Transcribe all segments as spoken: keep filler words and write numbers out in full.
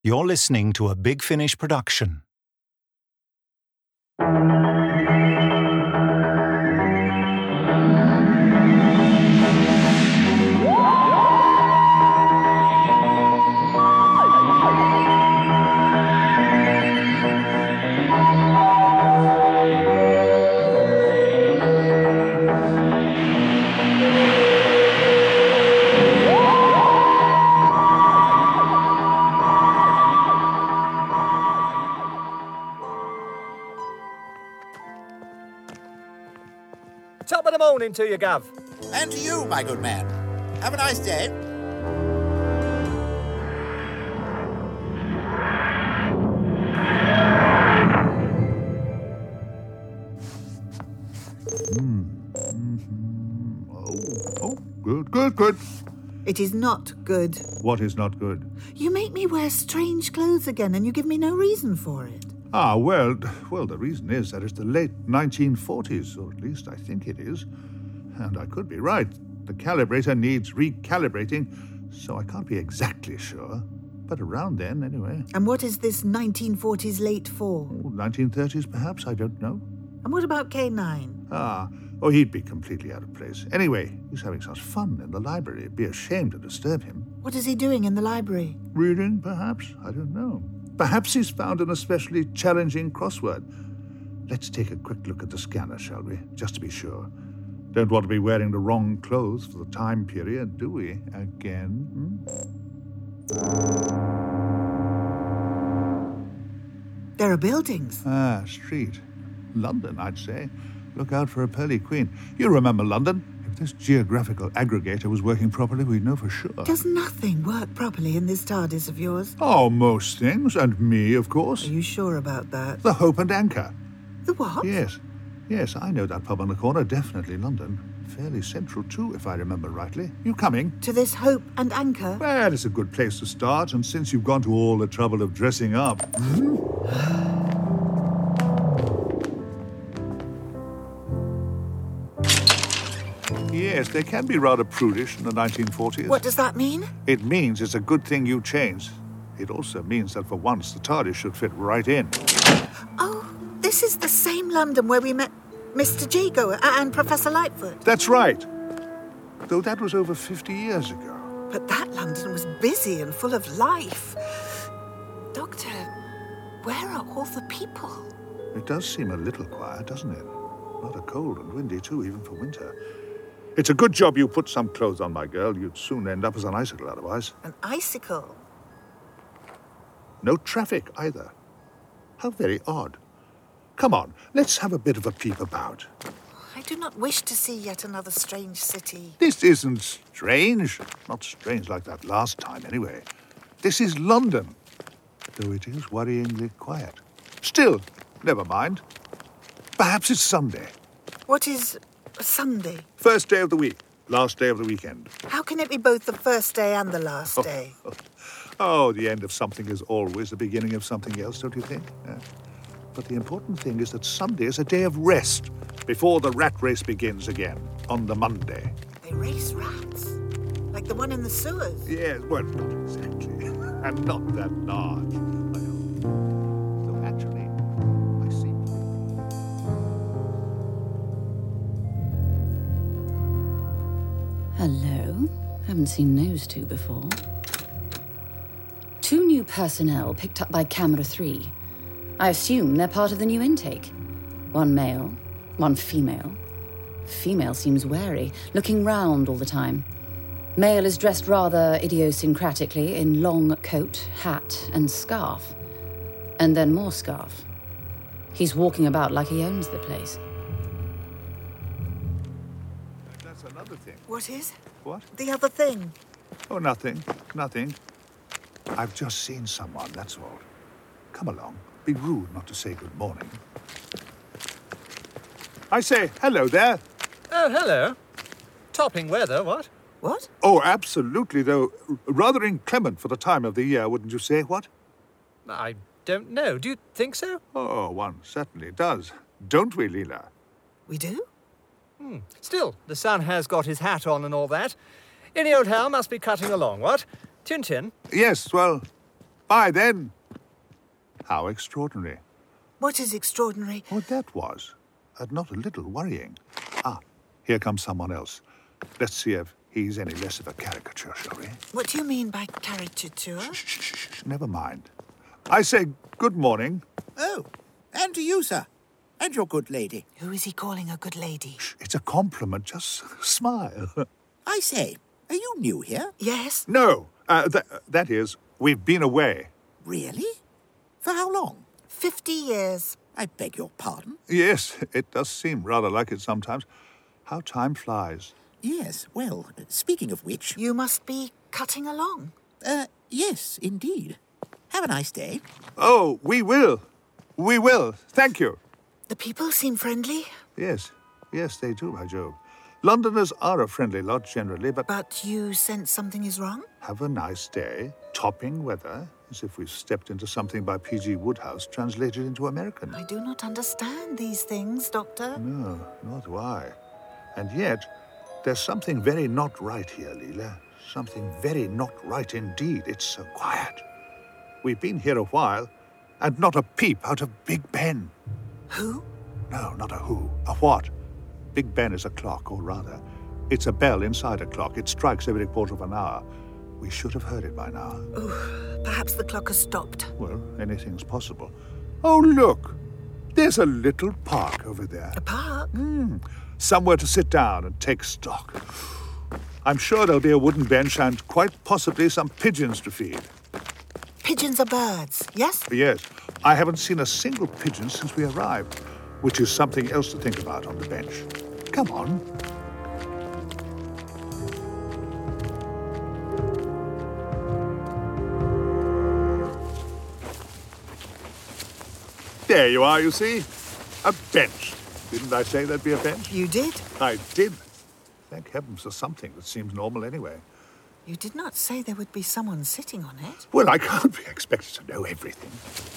You're listening to a Big Finish production. Top of the morning to you, Gov. And to you, my good man. Have a nice day. Mm. Mm-hmm. Oh, oh, good, good, good. It is not good. What is not good? You make me wear strange clothes again and you give me no reason for it. Ah, well, well, the reason is that it's the late nineteen forties, or at least I think it is. And I could be right. The calibrator needs recalibrating, so I can't be exactly sure. But around then, anyway. And what is this nineteen forties late for? Oh, nineteen thirties, perhaps? I don't know. And what about K nine? Ah, oh, he'd be completely out of place. Anyway, he's having such fun in the library. It'd be a shame to disturb him. What is he doing in the library? Reading, perhaps? I don't know. Perhaps he's found an especially challenging crossword. Let's take a quick look at the scanner, shall we? Just to be sure. Don't want to be wearing the wrong clothes for the time period, do we? Again? Hmm? There are buildings. Ah, street. London, I'd say. Look out for a pearly queen. You remember London? If this geographical aggregator was working properly, we'd know for sure. Does nothing work properly in this TARDIS of yours? Oh, most things. And me, of course. Are you sure about that? The Hope and Anchor. The what? Yes. Yes, I know that pub on the corner. Definitely London. Fairly central, too, if I remember rightly. You coming? To this Hope and Anchor? Well, it's a good place to start, and since you've gone to all the trouble of dressing up... Hmm? Yes, they can be rather prudish in the nineteen forties. What does that mean? It means it's a good thing you changed. It also means that for once the TARDIS should fit right in. Oh, this is the same London where we met Mister Jago and Professor Lightfoot. That's right. Though that was over fifty years ago. But that London was busy and full of life. Doctor, where are all the people? It does seem a little quiet, doesn't it? Rather cold and windy, too, even for winter. It's a good job you put some clothes on, my girl. You'd soon end up as an icicle otherwise. An icicle? No traffic, either. How very odd. Come on, let's have a bit of a peep about. I do not wish to see yet another strange city. This isn't strange. Not strange like that last time, anyway. This is London, though it is worryingly quiet. Still, never mind. Perhaps it's Sunday. What is Sunday? First day of the week. Last day of the weekend. How can it be both the first day and the last Oh, day? Oh, oh, the end of something is always the beginning of something else, don't you think? Yeah. But the important thing is that Sunday is a day of rest before the rat race begins again on the Monday. They race rats? Like the one in the sewers? Yes, well, not exactly. And not that large. So actually, I see. Hello. Haven't seen those two before. Two new personnel picked up by Camera three. I assume they're part of the new intake. One male, one female. Female seems wary, looking round all the time. Male is dressed rather idiosyncratically in long coat, hat, and scarf. And then more scarf. He's walking about like he owns the place. That's another thing. What is? What? The other thing. Oh, nothing. Nothing. I've just seen someone, that's all. Come along. Be rude not to say good morning. I say, hello there. Oh, hello. Topping weather, what? What? Oh, absolutely, though. R- rather inclement for the time of the year, wouldn't you say, what? I don't know. Do you think so? Oh, one certainly does. Don't we, Leela? We do? Hmm. Still, the sun has got his hat on and all that. Any old Hal must be cutting along, what? Tintin? Yes, well, Bye, then. How extraordinary. What is extraordinary? What that was. And not a little worrying. Ah, here comes someone else. Let's see if he's any less of a caricature, shall we? What do you mean by caricature? Shh, shh, shh, shh. Never mind. I say good morning. Oh, and to you, sir. And your good lady. Who is he calling a good lady? Shh, it's a compliment. Just smile. I say, are you new here? Yes. No, uh, th- that is, we've been away. Really? For how long? Fifty years. I beg your pardon? Yes, it does seem rather like it sometimes. How time flies. Yes, well, speaking of which... You must be cutting along. Uh, yes, indeed. Have a nice day. Oh, we will. We will. Thank you. The people seem friendly. Yes, yes, they do, by Jove. Londoners are a friendly lot generally, but But you sense something is wrong? have a nice day. Topping weather, as if we've stepped into something by P G Woodhouse translated into American. I do not understand these things, Doctor. No, nor do I. And yet, there's something very not right here, Leela. Something very not right indeed. It's so quiet. We've been here a while, and not a peep out of Big Ben. Who? No, not a who. A what? Big Ben is a clock, or rather, it's a bell inside a clock. It strikes every quarter of an hour. We should have heard it by now. Oh, perhaps the clock has stopped. Well, anything's possible. Oh, look! There's a little park over there. A park? Mm, somewhere to sit down and take stock. I'm sure there'll be a wooden bench and quite possibly some pigeons to feed. Pigeons are birds, yes? Yes, I haven't seen a single pigeon since we arrived, which is something else to think about on the bench. Come on. There you are, you see. A bench. Didn't I say there'd be a bench? You did? I did. Thank heavens for something that seems normal anyway. You did not say there would be someone sitting on it. Well, I can't be expected to know everything.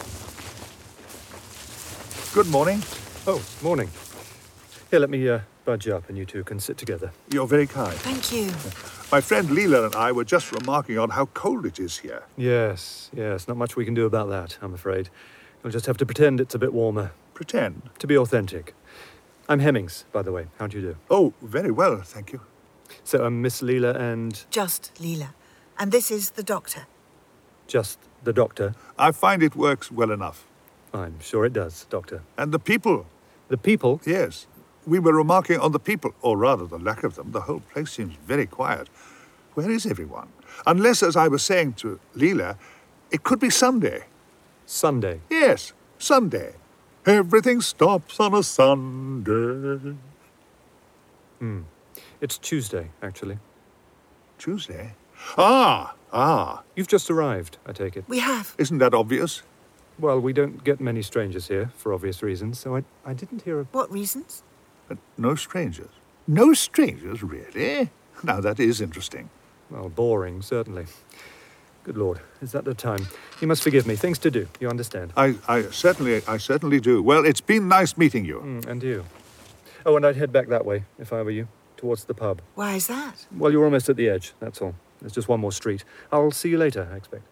Good morning. Oh, morning. Here, let me uh, budge up and you two can sit together. You're very kind. Thank you. My friend Leela and I were just remarking on how cold it is here. Yes, yes, not much we can do about that, I'm afraid. You'll just have to pretend it's a bit warmer. Pretend. To be authentic. I'm Hemmings, by the way. How do you do? Oh, very well, thank you. So I'm Miss Leela and Just Leela. And this is the doctor. just the doctor. I find it works well enough. I'm sure it does, Doctor. And the people, The people? yes. We were remarking on the people, or rather the lack of them. The whole place seems very quiet. Where is everyone? Unless, as I was saying to Leela, it could be Sunday. Sunday. Yes, Sunday. Everything stops on a Sunday. Hmm. It's Tuesday, actually. Tuesday? Ah, ah. You've just arrived, I take it. We have. Isn't that obvious? Well, we don't get many strangers here, for obvious reasons, so I, I didn't hear of... What reasons? But no strangers. No strangers, really? Now, that is interesting. Well, boring, certainly. Good Lord, is that the time? You must forgive me. Things to do, you understand. I, I certainly, I certainly do. Well, it's been nice meeting you. Mm, and you. Oh, and I'd head back that way, if I were you, towards the pub. Why is that? Well, you're almost at the edge, that's all. There's just one more street. I'll see you later, I expect.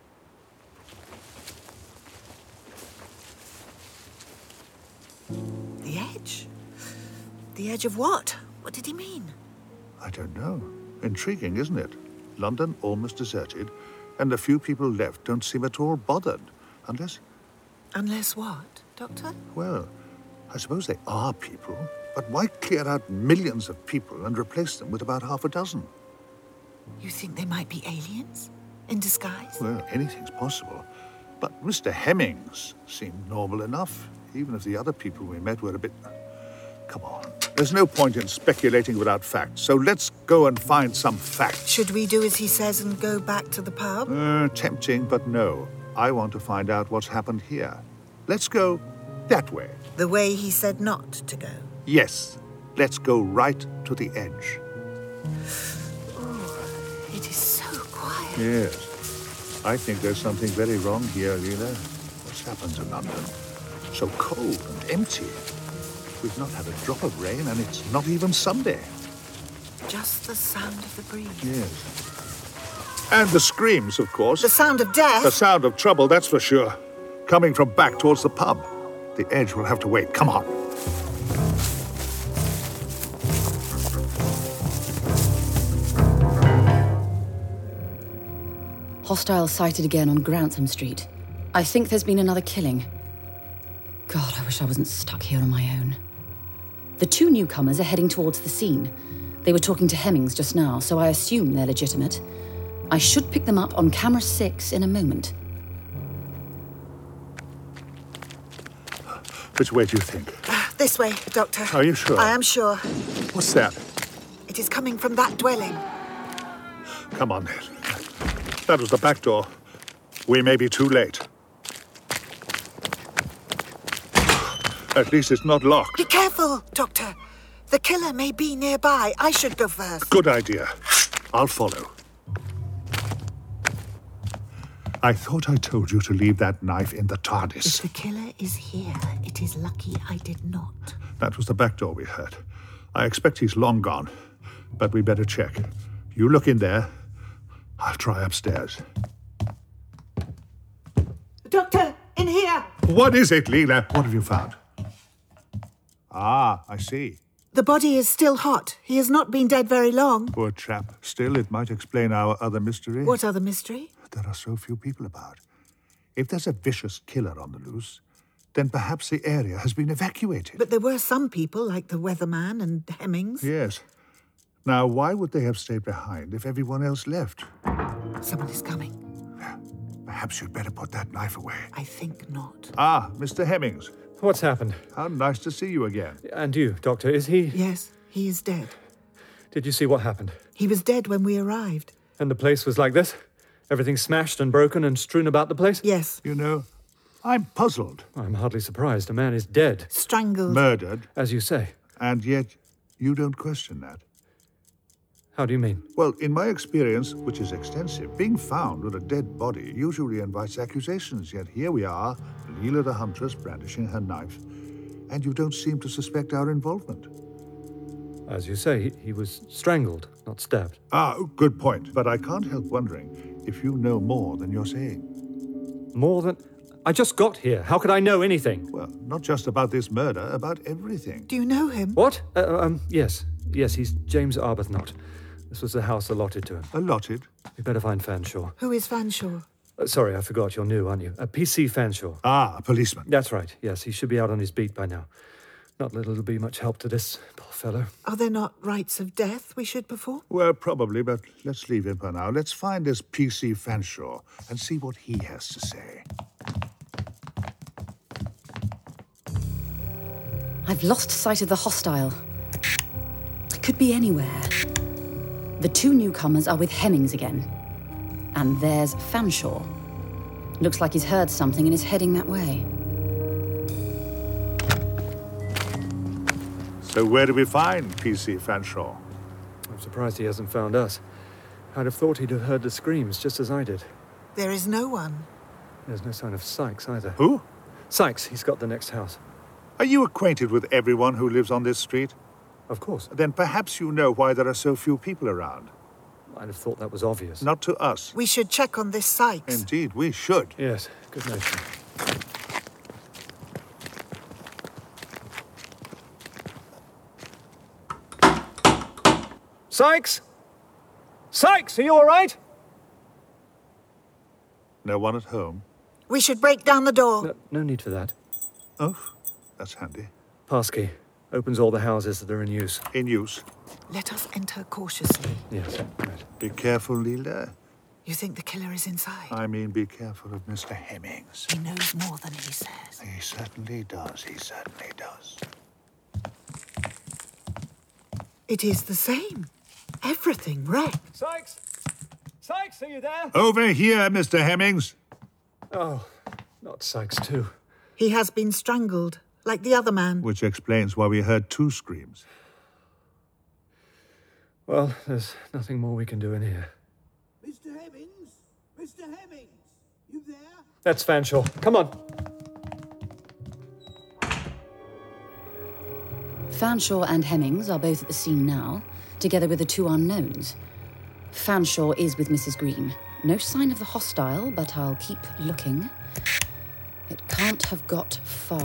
The edge? The edge of what? What did he mean? I don't know. Intriguing, isn't it? London almost deserted, and the few people left don't seem at all bothered. Unless, Unless what, Doctor? well, I suppose they are people. But why clear out millions of people and replace them with about half a dozen? You think they might be aliens? In disguise? Well, anything's possible. But Mister Hemmings seemed normal enough, even if the other people we met were a bit... Come on. There's no point in speculating without facts, so let's go and find some facts. Should we do as he says and go back to the pub? Uh, tempting, but no. I want to find out what's happened here. Let's go that way. The way he said not to go. Yes, let's go right to the edge. Oh, it is so quiet. Yes. I think there's something very wrong here, Leela. What's happened to London? So cold and empty. We've not had a drop of rain, and it's not even Sunday. Just the sound of the breeze. Yes. And the screams, of course. The sound of death? The sound of trouble, that's for sure. Coming from back towards the pub. The edge will have to wait. Come on. Hostile sighted again on Grantham Street. I think there's been another killing. God, I wish I wasn't stuck here on my own. The two newcomers are heading towards the scene. They were talking to Hemmings just now, so I assume they're legitimate. I should pick them up on camera six in a moment. Which way do you think? This way, Doctor. Are you sure? I am sure. What's that? It is coming from that dwelling. Come on, then. That was the back door. We may be too late. At least it's not locked. Be careful, Doctor. The killer may be nearby. I should go first. Good idea. I'll follow. I thought I told you to leave that knife in the TARDIS. If the killer is here, it is lucky I did not. That was the back door we heard. I expect he's long gone, but we better check. You look in there. I'll try upstairs. Doctor, in here! What is it, Leela? What have you found? Ah, I see. The body is still hot. He has not been dead very long. Poor chap. Still, it might explain our other mystery. What other mystery? There are so few people about. If there's a vicious killer on the loose, then perhaps the area has been evacuated. But there were some people, like the weatherman and Hemmings. Yes. Now, why would they have stayed behind if everyone else left? Someone is coming. Perhaps you'd better put that knife away. I think not. Ah, Mister Hemmings. What's happened? How nice to see you again. And you, Doctor, is he... Yes, he is dead. Did you see what happened? He was dead when we arrived. And the place was like this? Everything smashed and broken and strewn about the place? Yes. You know, I'm puzzled. I'm hardly surprised. A man is dead. Strangled. Murdered. As you say. And yet, you don't question that. How do you mean? Well, in my experience, which is extensive, being found with a dead body usually invites accusations, yet here we are, Leela the Huntress brandishing her knife, and you don't seem to suspect our involvement. As you say, he, he was strangled, not stabbed. Ah, good point, but I can't help wondering if you know more than you're saying. More than... I just got here. How could I know anything? Well, not just about this murder, about everything. Do you know him? What? Uh, um, yes. Yes, he's James Arbuthnot. This was the house allotted to him. Allotted? We better find Fanshawe. Who is Fanshawe? Uh, sorry, I forgot. You're new, aren't you? Uh, P C Fanshawe. Ah, a policeman. That's right. Yes, he should be out on his beat by now. Not that it'll be much help to this poor fellow. Are there not rites of death we should perform? Well, probably, but let's leave him for now. Let's find this P C Fanshawe and see what he has to say. I've lost sight of the hostile. It could be anywhere. The two newcomers are with Hemmings again. And there's Fanshawe. Looks like he's heard something and is heading that way. So where do we find P C Fanshawe? I'm surprised he hasn't found us. I'd have thought he'd have heard the screams, just as I did. There is no one. There's no sign of Sykes either. Who? Sykes, he's got the next house. Are you acquainted with everyone who lives on this street? Of course. Then perhaps you know why there are so few people around. I'd have thought that was obvious. Not to us. We should check on this Sykes. Indeed, we should. Yes, good notion. Sykes? Sykes, are you all right? No one at home? We should break down the door. No, no need for that. Oh, that's handy. Passkey opens all the houses that are in use. In use. Let us enter cautiously. Yes, right. Be careful, Leela. You think the killer is inside? I mean, be careful of Mister Hemmings. He knows more than he says. He certainly does. He certainly does. It is the same. Everything wrecked. Sykes! Sykes, are you there? Over here, Mister Hemmings. Oh, not Sykes, too. He has been strangled, like the other man. Which explains why we heard two screams. Well, there's nothing more we can do in here. Mister Hemmings? Mister Hemmings? You there? That's Fanshawe. Come on. Fanshawe and Hemmings are both at the scene now, together with the two unknowns. Fanshawe is with Missus Green. No sign of the hostile, but I'll keep looking. It can't have got far.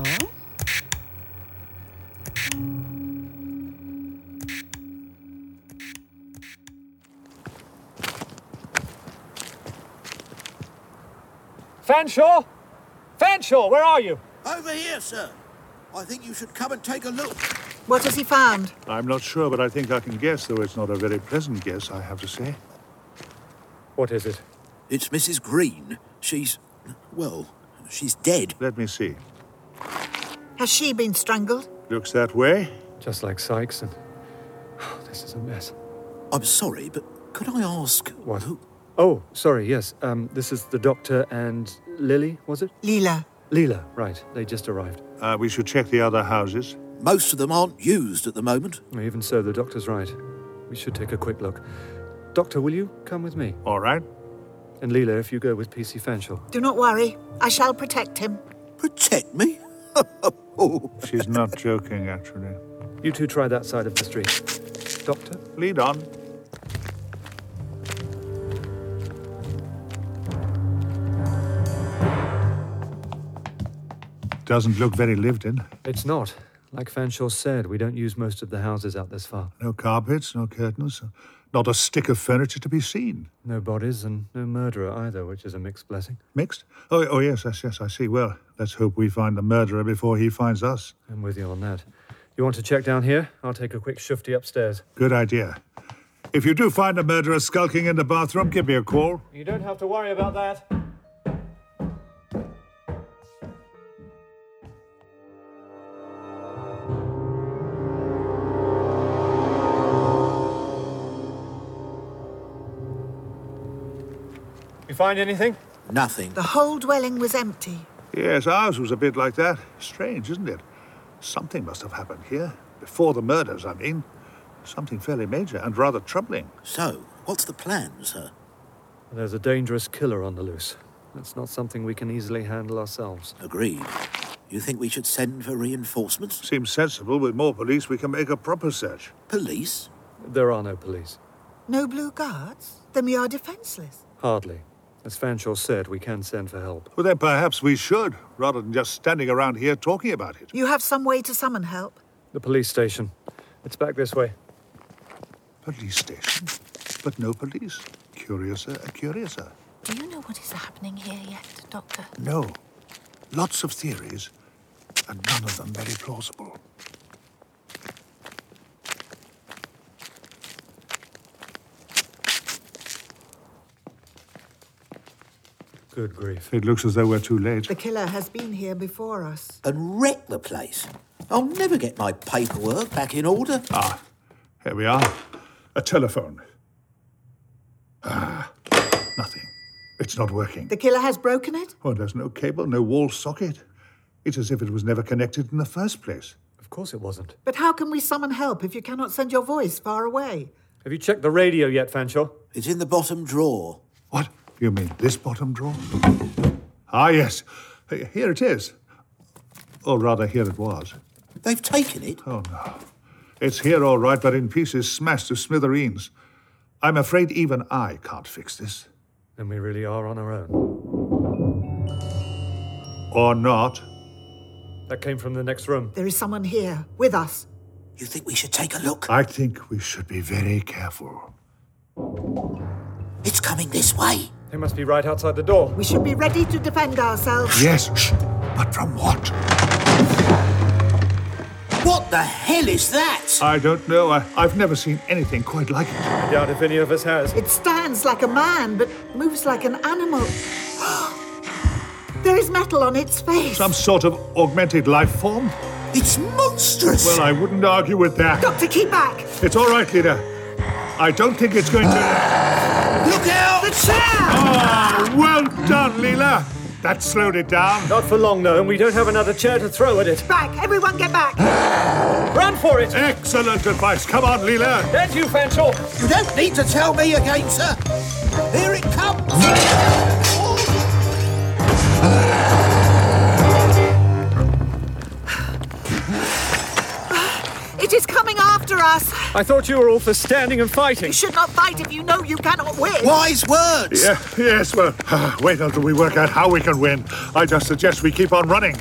Fanshawe? Fanshawe, where are you? Over here, sir. I think you should come and take a look. What has he found? I'm not sure, but I think I can guess, though it's not a very pleasant guess, I have to say. What is it? It's Missus Green. She's... well, she's dead. Let me see. Has she been strangled? Looks that way. Just like Sykes and... Oh, this is a mess. I'm sorry, but could I ask... What? Who... Oh, sorry, yes. Um, this is the doctor and Lily, was it? Leela. Leela, right. They just arrived. Uh, we should check the other houses. Most of them aren't used at the moment. Even so, the doctor's right. We should take a quick look. Doctor, will you come with me? All right. And Leela, if you go with P C Fanshawe. Do not worry. I shall protect him. Protect me? Oh. She's not joking, actually. You two try that side of the street. Doctor? Lead on. Doesn't look very lived in. It's not. Like Fanshawe said, we don't use most of the houses out this far. No carpets, no curtains, not a stick of furniture to be seen. No bodies and no murderer either, which is a mixed blessing. Mixed? Oh, oh yes, yes, yes, I see. Well, let's hope we find the murderer before he finds us. I'm with you on that. You want to check down here? I'll take a quick shifty upstairs. Good idea. If you do find a murderer skulking in the bathroom, give me a call. You don't have to worry about that. You find anything? Nothing. The whole dwelling was empty. Yes, ours was a bit like that. Strange, isn't it? Something must have happened here. Before the murders, I mean. Something fairly major and rather troubling. So, what's the plan, sir? There's a dangerous killer on the loose. That's not something we can easily handle ourselves. Agreed. You think we should send for reinforcements? Seems sensible. With more police, we can make a proper search. Police? There are no police. No blue guards? Then we are defenceless. Hardly. As Fanshawe said, we can send for help. Well, then perhaps we should, rather than just standing around here talking about it. You have some way to summon help? The police station. It's back this way. Police station? But no police. Curiouser, curiouser. Do you know what is happening here yet, Doctor? No. Lots of theories, and none of them very plausible. Good grief. It looks as though we're too late. The killer has been here before us. And wreck the place. I'll never get my paperwork back in order. Ah, here we are. A telephone. Ah, nothing. It's not working. The killer has broken it? Oh, there's no cable, no wall socket. It's as if it was never connected in the first place. Of course it wasn't. But how can we summon help if you cannot send your voice far away? Have you checked the radio yet, Fanshawe? It's in the bottom drawer. What? You mean this bottom drawer? Ah, yes. Here it is. Or rather, here it was. They've taken it? Oh, no. It's here all right, but in pieces, smashed to smithereens. I'm afraid even I can't fix this. Then we really are on our own. Or not. That came from the next room. There is someone here, with us. You think we should take a look? I think we should be very careful. It's coming this way. They must be right outside the door. We should be ready to defend ourselves. Yes, shh. But from what? What the hell is that? I don't know. I, I've never seen anything quite like it. I doubt if any of us has. It stands like a man, but moves like an animal. There is metal on its face. Some sort of augmented life form? It's monstrous. Well, I wouldn't argue with that. Doctor, keep back. It's all right, leader. I don't think it's going to... Look out! The chair! Oh, well done, Leela. That slowed it down. Not for long, though, and we don't have another chair to throw at it. Back! Everyone get back! Run for it! Excellent advice. Come on, Leela. And you, Fanshawe! You don't need to tell me again, sir. Here it comes. It is coming after us. I thought you were all for standing and fighting. You should not fight if you know you cannot win. Wise words! Yeah, yes, well, uh, wait until we work out how we can win. I just suggest we keep on running.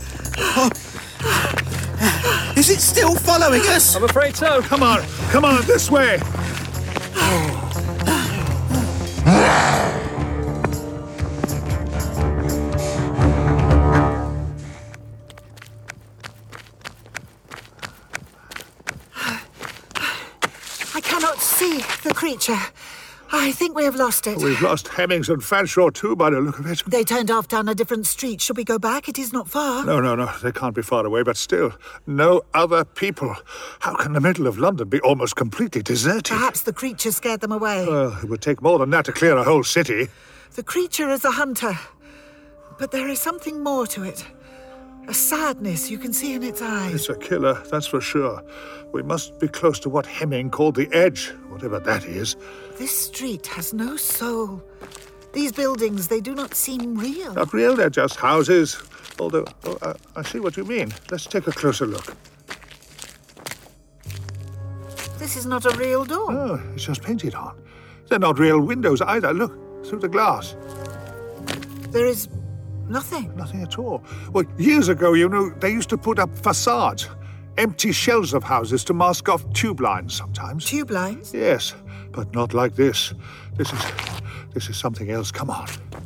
Is it still following us? I'm afraid so. Come on, come on, this way. I cannot see the creature. I think we have lost it. We've lost Hemmings and Fanshawe too, by the look of it. They turned off down a different street. Should we go back? It is not far. No, no, no, they can't be far away, but still, no other people. How can the middle of London be almost completely deserted? Perhaps the creature scared them away. Well, it would take more than that to clear a whole city. The creature is a hunter, but there is something more to it. A sadness you can see in its eyes. It's a killer, that's for sure. We must be close to what Hemming called the Edge, whatever that is. This street has no soul. These buildings, they do not seem real. Not real, they're just houses. Although, oh, I, I see what you mean. Let's take a closer look. This is not a real door. Oh, it's just painted on. They're not real windows either. Look, through the glass. There is nothing. Nothing at all. Well, years ago, you know, they used to put up facades. Empty shells of houses to mask off tube lines sometimes. Tube lines? Yes, but not like this. This is... this is something else. Come on.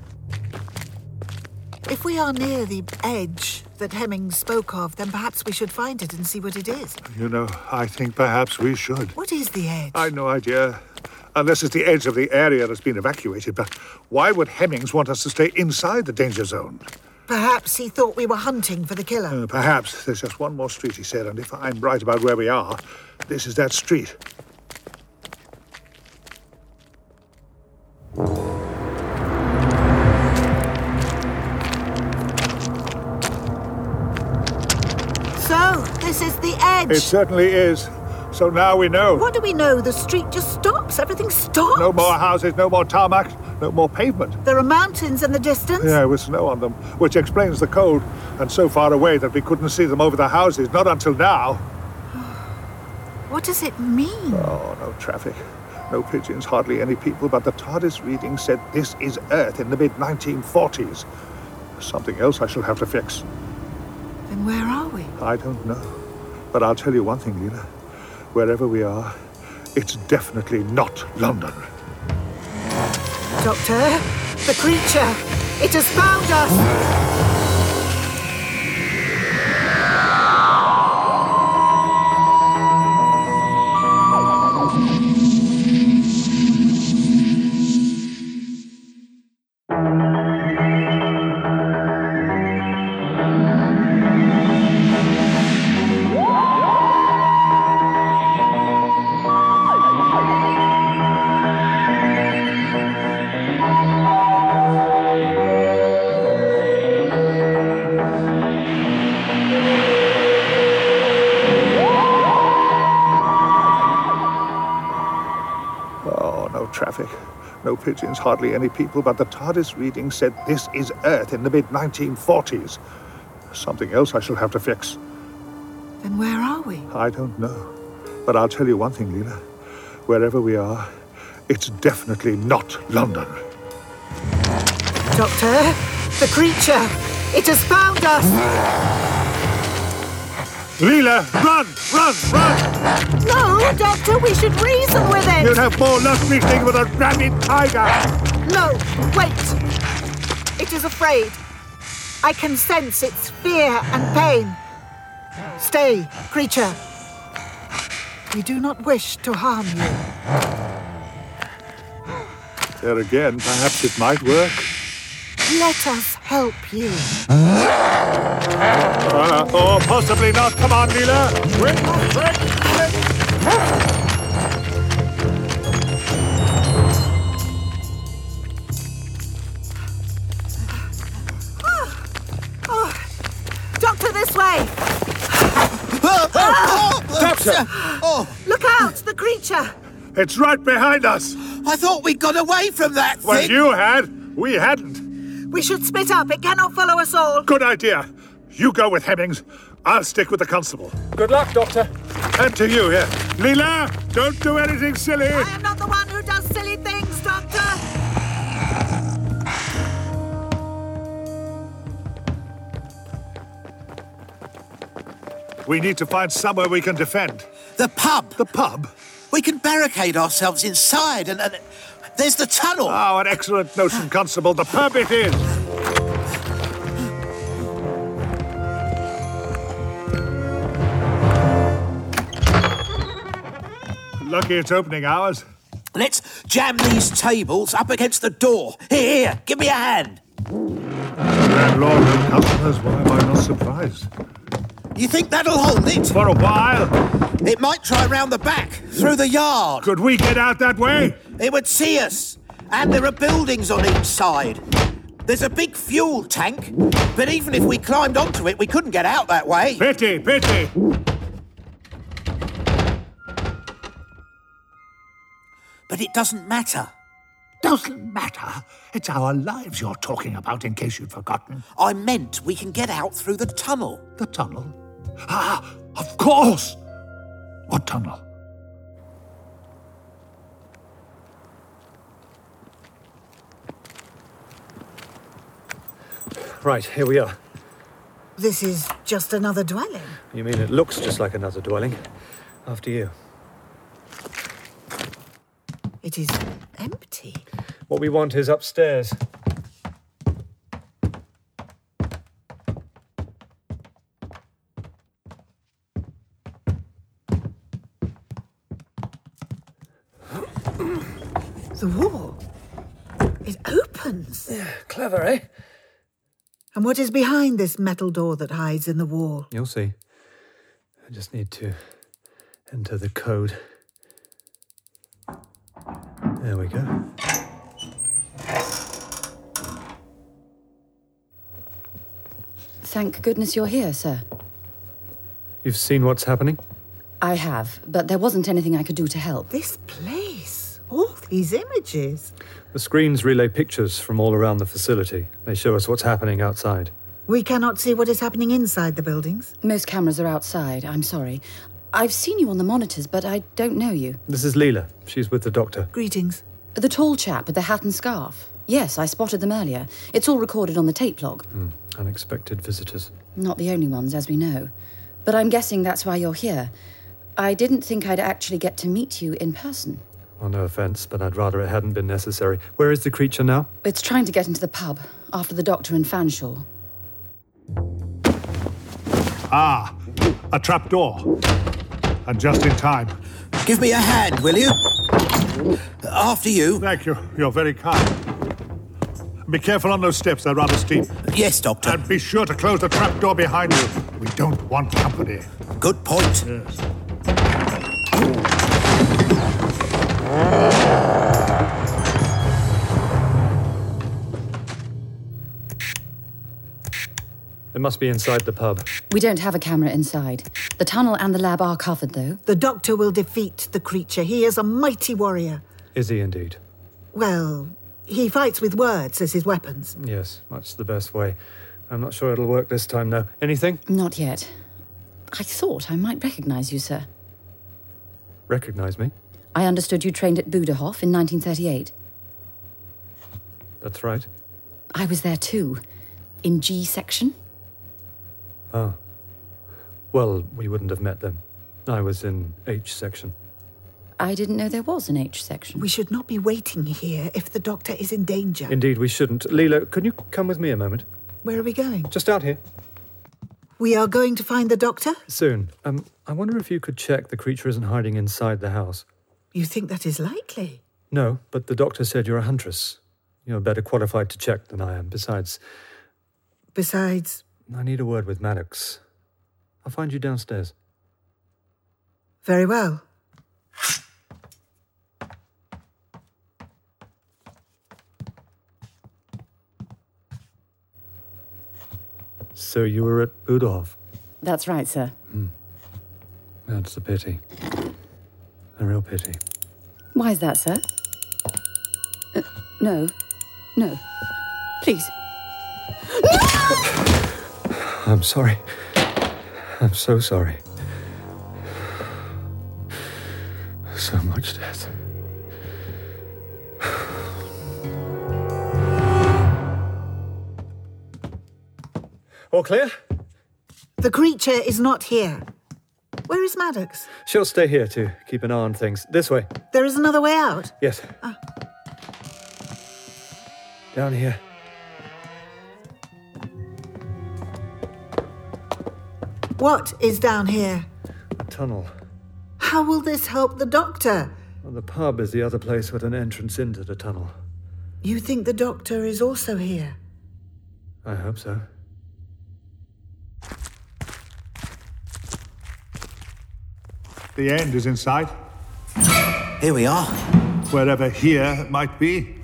If we are near the edge that Hemming spoke of, then perhaps we should find it and see what it is. You know, I think perhaps we should. What is the edge? I've no idea. Unless it's the edge of the area that's been evacuated. But why would Hemmings want us to stay inside the danger zone? Perhaps he thought we were hunting for the killer. Uh, perhaps. There's just one more street, he said, and if I'm right about where we are, this is that street. So, this is the edge. It certainly is. So now we know. What do we know? The street just stops. Everything stops. No more houses, no more tarmac, no more pavement. There are mountains in the distance. Yeah, with snow on them, which explains the cold. And so far away that we couldn't see them over the houses, not until now. What does it mean? Oh, no traffic. No pigeons, hardly any people, but the TARDIS reading said this is Earth in the mid nineteen forties. Something else I shall have to fix. Then where are we? I don't know. But I'll tell you one thing, Leela. Wherever we are, it's definitely not London. Doctor, the creature, it has found us! Traffic. No pigeons, hardly any people, but the TARDIS reading said this is Earth in the mid nineteen forties. Something else I shall have to fix. Then where are we? I don't know. But I'll tell you one thing, Leela. Wherever we are, it's definitely not London. Doctor, the creature, it has found us! Leela, run! Run! Run! No, Doctor, we should reason with it! You'd have more luck reasoning with a rabid tiger! No, wait! It is afraid. I can sense its fear and pain. Stay, creature. We do not wish to harm you. There again, perhaps it might work. Let us help you. Uh, or possibly not. Come on, Leela. Quick, quick, quick. Oh. Oh. Doctor, this way. Doctor! Oh, Look out, the creature. It's right behind us. I thought we got away from that Well, thing. you had. We hadn't. We should split up. It cannot follow us all. Good idea. You go with Hemmings. I'll stick with the constable. Good luck, Doctor. And to you here. Leela, don't do anything silly. I am not the one who does silly things, Doctor. We need to find somewhere we can defend. The pub. The pub? We can barricade ourselves inside and... and there's the tunnel. Oh, an excellent notion, Constable. The pub it is. Lucky it's opening hours. Let's jam these tables up against the door. Here, here, give me a hand. Landlord and customers, why am I not surprised? You think that'll hold it? For a while. It might try round the back, through the yard. Could we get out that way? It would see us. And there are buildings on each side. There's a big fuel tank, but even if we climbed onto it, we couldn't get out that way. Pity, pity. But it doesn't matter. Doesn't matter. It's our lives you're talking about, in case you'd forgotten. I meant we can get out through the tunnel. The tunnel? Ah, of course! What tunnel? Right, here we are. This is just another dwelling. You mean it looks just like another dwelling? After you. It is empty. What we want is upstairs. The wall. It opens. Yeah, clever, eh? And what is behind this metal door that hides in the wall? You'll see. I just need to enter the code. There we go. Thank goodness you're here, sir. You've seen what's happening? I have, but there wasn't anything I could do to help. This place. All these images. The screens relay pictures from all around the facility. They show us what's happening outside. We cannot see what is happening inside the buildings. Most cameras are outside, I'm sorry. I've seen you on the monitors, but I don't know you. This is Leela. She's with the doctor. Greetings. The tall chap with the hat and scarf. Yes, I spotted them earlier. It's all recorded on the tape log. Mm, unexpected visitors. Not the only ones, as we know. But I'm guessing that's why you're here. I didn't think I'd actually get to meet you in person. Well, no offence, but I'd rather it hadn't been necessary. Where is the creature now? It's trying to get into the pub, after the doctor and Fanshawe. Ah, a trap door. And just in time. Give me a hand, will you? After you. Thank you. You're very kind. Be careful on those steps. They're rather steep. Yes, Doctor. And be sure to close the trap door behind you. We don't want company. Good point. Yes. It must be inside the pub. We don't have a camera inside. The tunnel and the lab are covered, though. The doctor will defeat the creature. He is a mighty warrior. Is he indeed? Well, he fights with words as his weapons. Yes, much the best way. I'm not sure it'll work this time, though. Anything? Not yet. I thought I might recognize you, sir. Recognize me? I understood you trained at Buderhof in nineteen thirty-eight. That's right. I was there too. In G section. Oh. Well, we wouldn't have met then. I was in H section. I didn't know there was an H section. We should not be waiting here if the doctor is in danger. Indeed, we shouldn't. Leela, can you come with me a moment? Where are we going? Just out here. We are going to find the doctor? Soon. Um, I wonder if you could check the creature isn't hiding inside the house. You think that is likely? No, but the doctor said you're a huntress. You're better qualified to check than I am. Besides... Besides... I need a word with Maddox. I'll find you downstairs. Very well. So you were at Buderhof? That's right, sir. Hmm. That's a pity. A real pity. Why is that, sir? Uh, no. No. Please. I'm sorry. I'm so sorry. So much death. All clear? The creature is not here. Where is Maddox? She'll stay here to keep an eye on things. This way. There is another way out. Yes. Ah. Down here. What is down here? A tunnel. How will this help the doctor? Well, the pub is the other place with an entrance into the tunnel. You think the doctor is also here? I hope so. The end is in sight, Here we are. wherever here might be.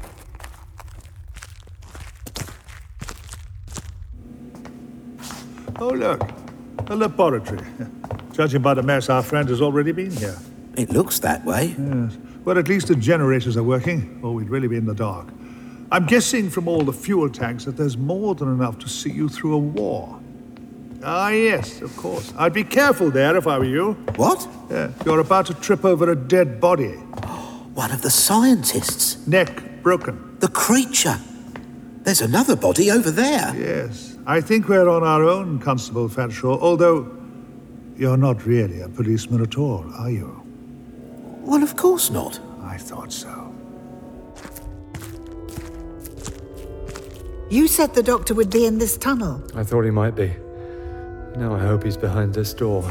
Oh, look, a laboratory. Judging by the mess, our friend has already been here. It looks that way. Yes. Well, at least the generators are working, or we'd really be in the dark. I'm guessing from all the fuel tanks that there's more than enough to see you through a war. Ah, yes, of course. I'd be careful there if I were you. What? Yeah, you're about to trip over a dead body. One of the scientists. Neck broken. The creature. There's another body over there. Yes, I think we're on our own, Constable Fanshawe, although you're not really a policeman at all, are you? Well, of course not. I thought so. You said the doctor would be in this tunnel. I thought he might be. Now I hope he's behind this door.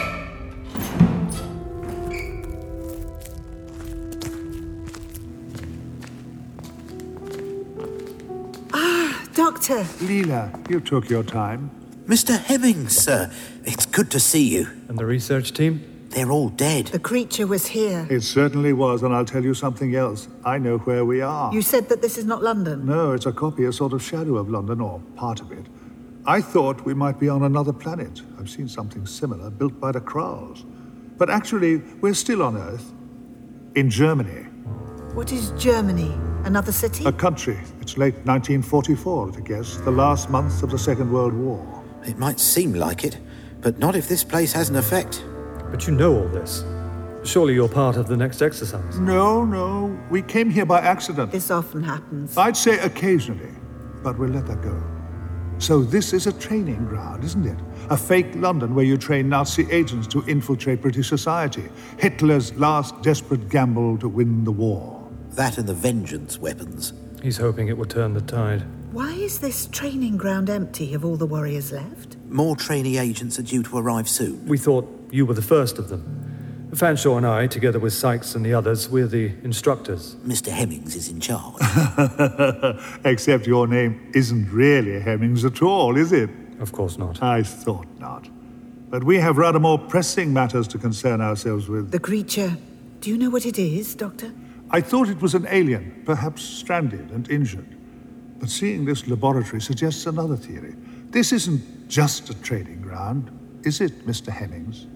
Ah, Doctor. Leela, you took your time. Mister Hemmings, sir. It's good to see you. And the research team? They're all dead. The creature was here. It certainly was, and I'll tell you something else. I know where we are. You said that this is not London. No, it's a copy, a sort of shadow of London, or part of it. I thought we might be on another planet. I've seen something similar built by the Kralls. But actually, we're still on Earth. In Germany. What is Germany? Another city? A country. It's late nineteen forty-four, I guess. The last month of the Second World War. It might seem like it, but not if this place has an effect. But you know all this. Surely you're part of the next exercise. No, no. We came here by accident. This often happens. I'd say occasionally, but we'll let that go. So this is a training ground, isn't it? A fake London where you train Nazi agents to infiltrate British society. Hitler's last desperate gamble to win the war. That and the vengeance weapons. He's hoping it will turn the tide. Why is this training ground empty? Have all the warriors left? More trainee agents are due to arrive soon. We thought you were the first of them. Fanshawe and I, together with Sykes and the others, we're the instructors. Mister Hemmings is in charge. Except your name isn't really Hemmings at all, is it? Of course not. I thought not. But we have rather more pressing matters to concern ourselves with. The creature. Do you know what it is, Doctor? I thought it was an alien, perhaps stranded and injured. But seeing this laboratory suggests another theory. This isn't just a training ground, is it, Mister Hemmings?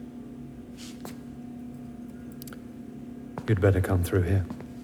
You'd better come through here.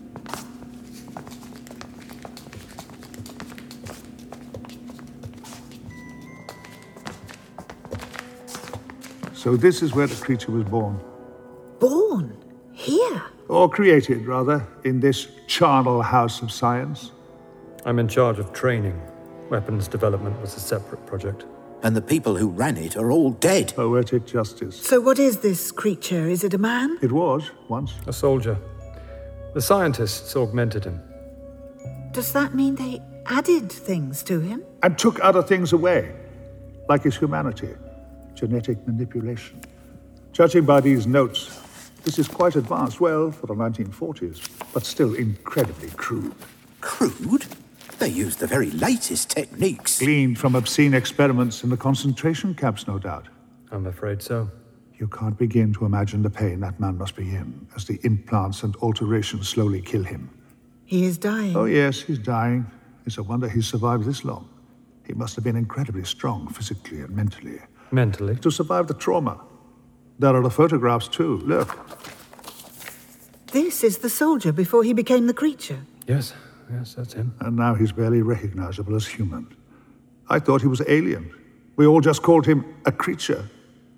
So this is where the creature was born. Born? Here? Or created, rather, in this charnel house of science. I'm in charge of training. Weapons development was a separate project. And the people who ran it are all dead. Poetic justice. So what is this creature? Is it a man? It was, once. A soldier. The scientists augmented him. Does that mean they added things to him? And took other things away, like his humanity. Genetic manipulation. Judging by these notes, this is quite advanced, well, for the nineteen forties, but still incredibly crude. Crude? They used the very latest techniques. Gleaned from obscene experiments in the concentration camps, no doubt. I'm afraid so. You can't begin to imagine the pain that man must be in as the implants and alterations slowly kill him. He is dying. Oh, yes, he's dying. It's a wonder he survived this long. He must have been incredibly strong physically and mentally. Mentally? To survive the trauma. There are the photographs, too. Look. This is the soldier before he became the creature. Yes, yes, that's him. And now he's barely recognizable as human. I thought he was alien. We all just called him a creature.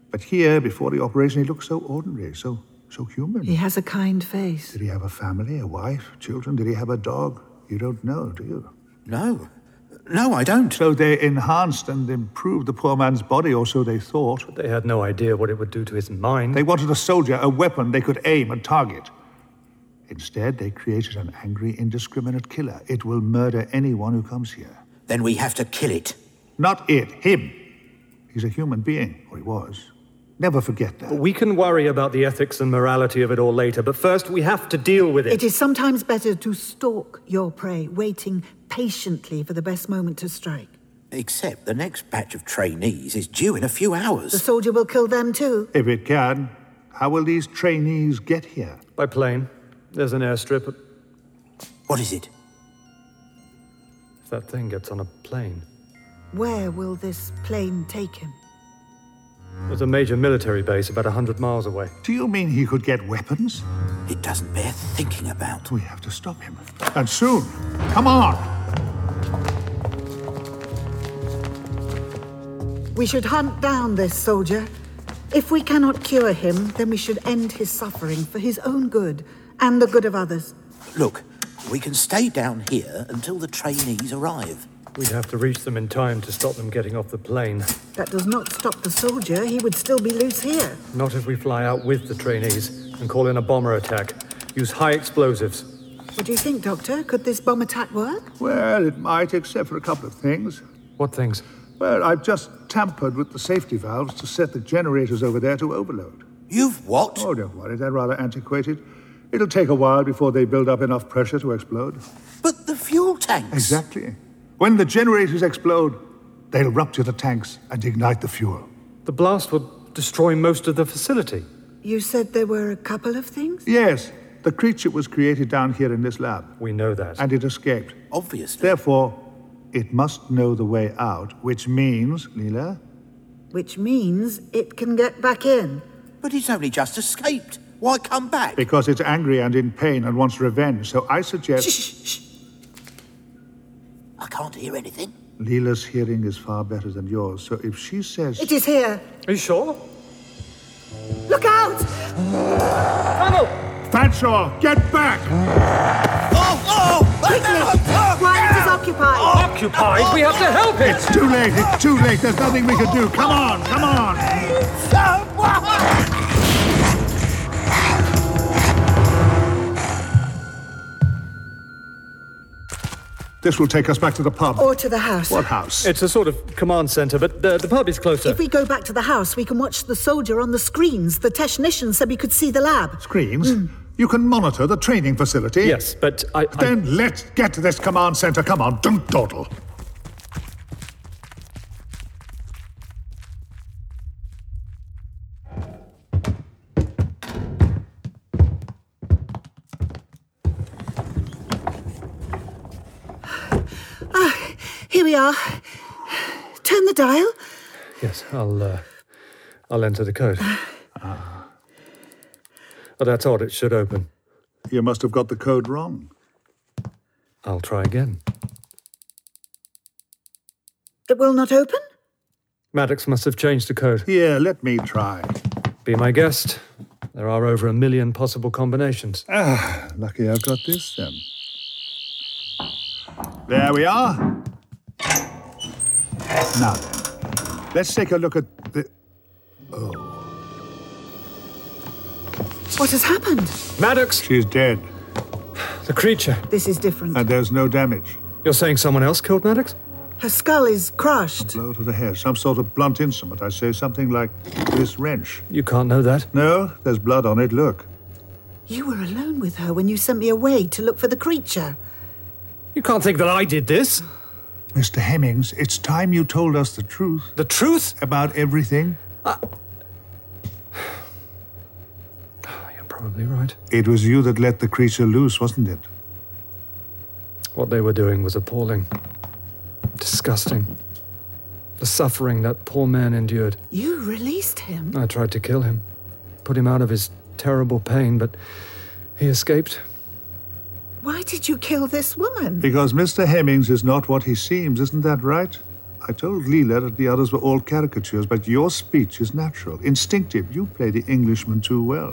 But here, before the operation, he looked so ordinary, so so human. He has a kind face. Did he have a family, a wife, children? Did he have a dog? You don't know, do you? No. No, I don't. So they enhanced and improved the poor man's body, or so they thought. But they had no idea what it would do to his mind. They wanted a soldier, a weapon they could aim and target. Instead, they created an angry, indiscriminate killer. It will murder anyone who comes here. Then we have to kill it. Not it, him. He's a human being, or he was. Never forget that. We can worry about the ethics and morality of it all later, but first we have to deal with it. It is sometimes better to stalk your prey, waiting patiently for the best moment to strike. Except the next batch of trainees is due in a few hours. The soldier will kill them too. If it can, how will these trainees get here? By plane. There's an airstrip. What is it? If that thing gets on a plane. Where will this plane take him? There's a major military base about a hundred miles away. Do you mean he could get weapons? It doesn't bear thinking about. We have to stop him. And soon. Come on! We should hunt down this soldier. If we cannot cure him, then we should end his suffering for his own good and the good of others. Look, we can stay down here until the trainees arrive. We'd have to reach them in time to stop them getting off the plane. That does not stop the soldier. He would still be loose here. Not if we fly out with the trainees and call in a bomber attack. Use high explosives. What do you think, Doctor? Could this bomb attack work? Well, it might, except for a couple of things. What things? Well, I've just tampered with the safety valves to set the generators over there to overload. You've what? Oh, don't worry, they're rather antiquated. It'll take a while before they build up enough pressure to explode. But the fuel tanks... Exactly. When the generators explode, they'll rupture the tanks and ignite the fuel. The blast will destroy most of the facility. You said there were a couple of things? Yes. The creature was created down here in this lab. We know that. And it escaped. Obviously. Therefore, it must know the way out, which means, Leela? Which means it can get back in. But it's only just escaped. Why come back? Because it's angry and in pain and wants revenge, so I suggest... Shh, shh, shh. I can't hear anything. Leela's hearing is far better than yours, so if she says... It is here. Are you sure? Look out! Fanshawe, get back! Oh, oh! Quickly! While it is occupied. Occupied? We have to help it! It's too late, it's too late. There's nothing we can do. Come on, come on! This will take us back to the pub. Or to the house. What house? It's a sort of command center, but the, the pub is closer. If we go back to the house, we can watch the soldier on the screens. The technician said we could see the lab. Screens? Mm. You can monitor the training facility. Yes, but I... Then I... let's get to this command center. Come on, don't dawdle. Ah, here we are. Turn the dial. Yes, I'll, uh, I'll enter the code. Ah. Oh, that's odd. It should open. You must have got the code wrong. I'll try again. It will not open? Maddox must have changed the code. Here, let me try. Be my guest. There are over a million possible combinations. Ah, lucky I've got this then. There we are. Now then, let's take a look at the... Oh. What has happened? Maddox! She's dead. The creature. This is different. And there's no damage. You're saying someone else killed Maddox? Her skull is crushed. A blow to the head. Some sort of blunt instrument. I say something like this wrench. You can't know that. No, there's blood on it. Look. You were alone with her when you sent me away to look for the creature. You can't think that I did this. Mister Hemmings, it's time you told us the truth. The truth? About everything? Uh... You're probably right. It was you that let the creature loose, wasn't it? What they were doing was appalling. Disgusting. The suffering that poor man endured. You released him? I tried to kill him. Put him out of his terrible pain, but he escaped. Why did you kill this woman? Because Mister Hemmings is not what he seems, isn't that right? I told Leela that the others were all caricatures, but your speech is natural, instinctive. You play the Englishman too well.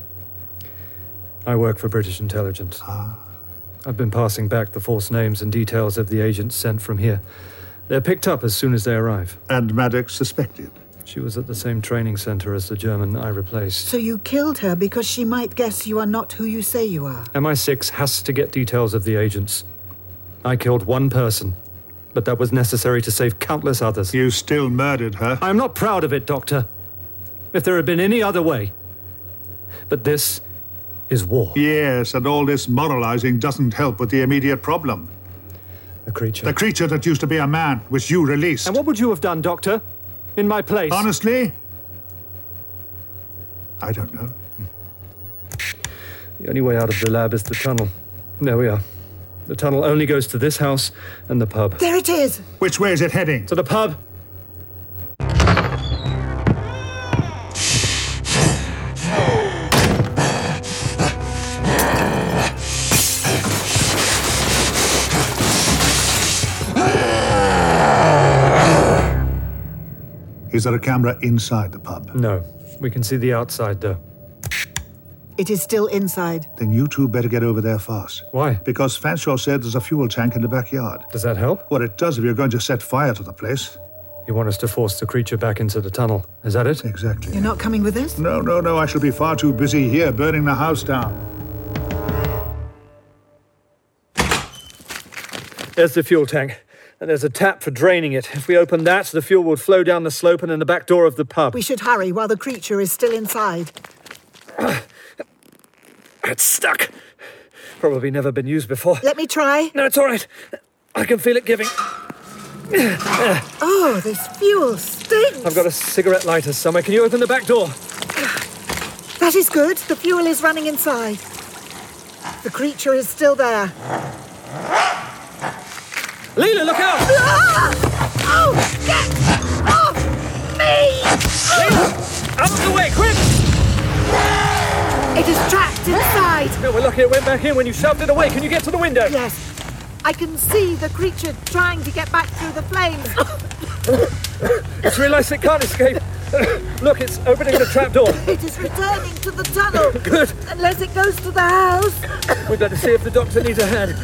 I work for British intelligence. Ah. I've been passing back the false names and details of the agents sent from here. They're picked up as soon as they arrive. And Maddox suspected. She was at the same training center as the German I replaced. So you killed her because she might guess you are not who you say you are. M I six has to get details of the agents. I killed one person, but that was necessary to save countless others. You still murdered her? I'm not proud of it, Doctor. If there had been any other way. But this is war. Yes, and all this moralizing doesn't help with the immediate problem. The creature. The creature that used to be a man, which you released. And what would you have done, Doctor? In my place? Honestly? I don't know. The only way out of the lab is the tunnel. There we are. The tunnel only goes to this house and the pub. There it is! Which way is it heading? To the pub. Is there a camera inside the pub? No. We can see the outside, though. It is still inside. Then you two better get over there fast. Why? Because Fanshawe said there's a fuel tank in the backyard. Does that help? Well, it does if you're going to set fire to the place. You want us to force the creature back into the tunnel. Is that it? Exactly. You're not coming with us? No, no, no. I shall be far too busy here burning the house down. There's the fuel tank. And there's a tap for draining it. If we open that, the fuel will flow down the slope and in the back door of the pub. We should hurry while the creature is still inside. It's stuck. Probably never been used before. Let me try. No, it's all right. I can feel it giving. Oh, this fuel stinks. I've got a cigarette lighter somewhere. Can you open the back door? That is good. The fuel is running inside. The creature is still there. Leela, look out! Ah! Oh, get off me! Leela, out of the way, quick! It is trapped inside. No, we're lucky it went back in when you shoved it away. Can you get to the window? Yes. I can see the creature trying to get back through the flames. It's realised it can't escape. Look, it's opening the trap door. It is returning to the tunnel. Good. Unless it goes to the house. We'd better see if the doctor needs a hand.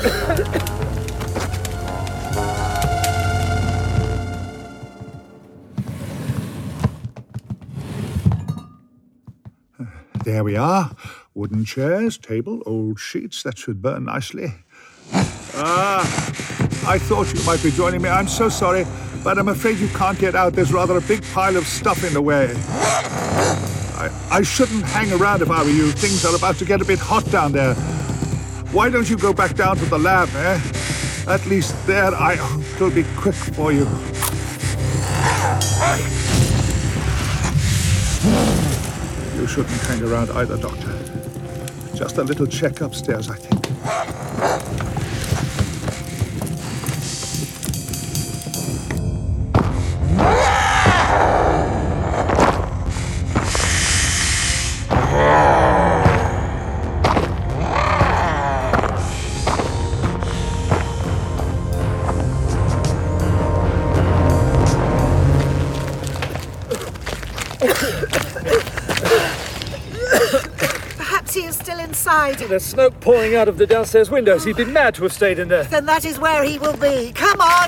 There we are. Wooden chairs, table, old sheets. That should burn nicely. Ah, I thought you might be joining me. I'm so sorry, but I'm afraid you can't get out. There's rather a big pile of stuff in the way. I, I shouldn't hang around if I were you. Things are about to get a bit hot down there. Why don't you go back down to the lab, eh? At least there I hope it'll be quick for you. You shouldn't hang around either, Doctor. Just a little check upstairs, I think. There's smoke pouring out of the downstairs windows. He'd be mad to have stayed in there. Then that is where he will be. Come on!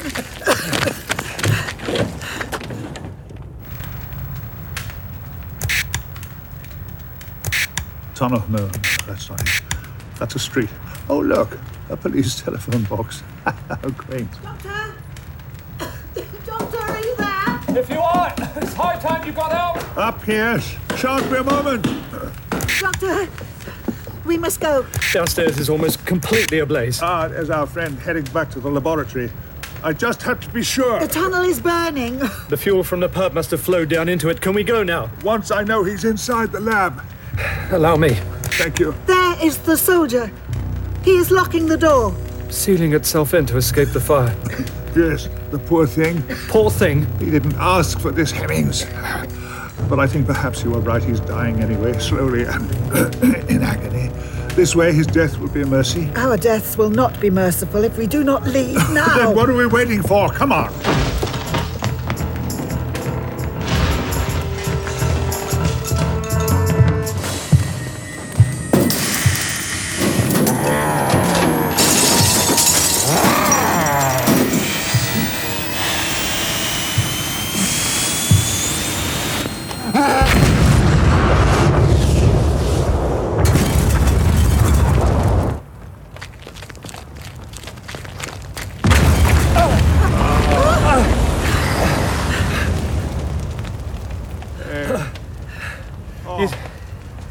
Tunnel? No, that's not it. That's a street. Oh, look, a police telephone box. How quaint. Doctor? Doctor, are you there? If you are, it's high time you got out. Up here. Shan't be a moment. Doctor, we must go. Downstairs is almost completely ablaze. Ah, there's our friend heading back to the laboratory. I just had to be sure. The tunnel is burning. The fuel from the pub must have flowed down into it. Can we go now? Once I know he's inside the lab. Allow me. Thank you. There is the soldier. He is locking the door. Sealing itself in to escape the fire. Yes, the poor thing. Poor thing? He didn't ask for this, Hemmings. But I think perhaps you are right. He's dying anyway, slowly and in agony. This way, his death will be a mercy. Our deaths will not be merciful if we do not leave now. Then what are we waiting for? Come on.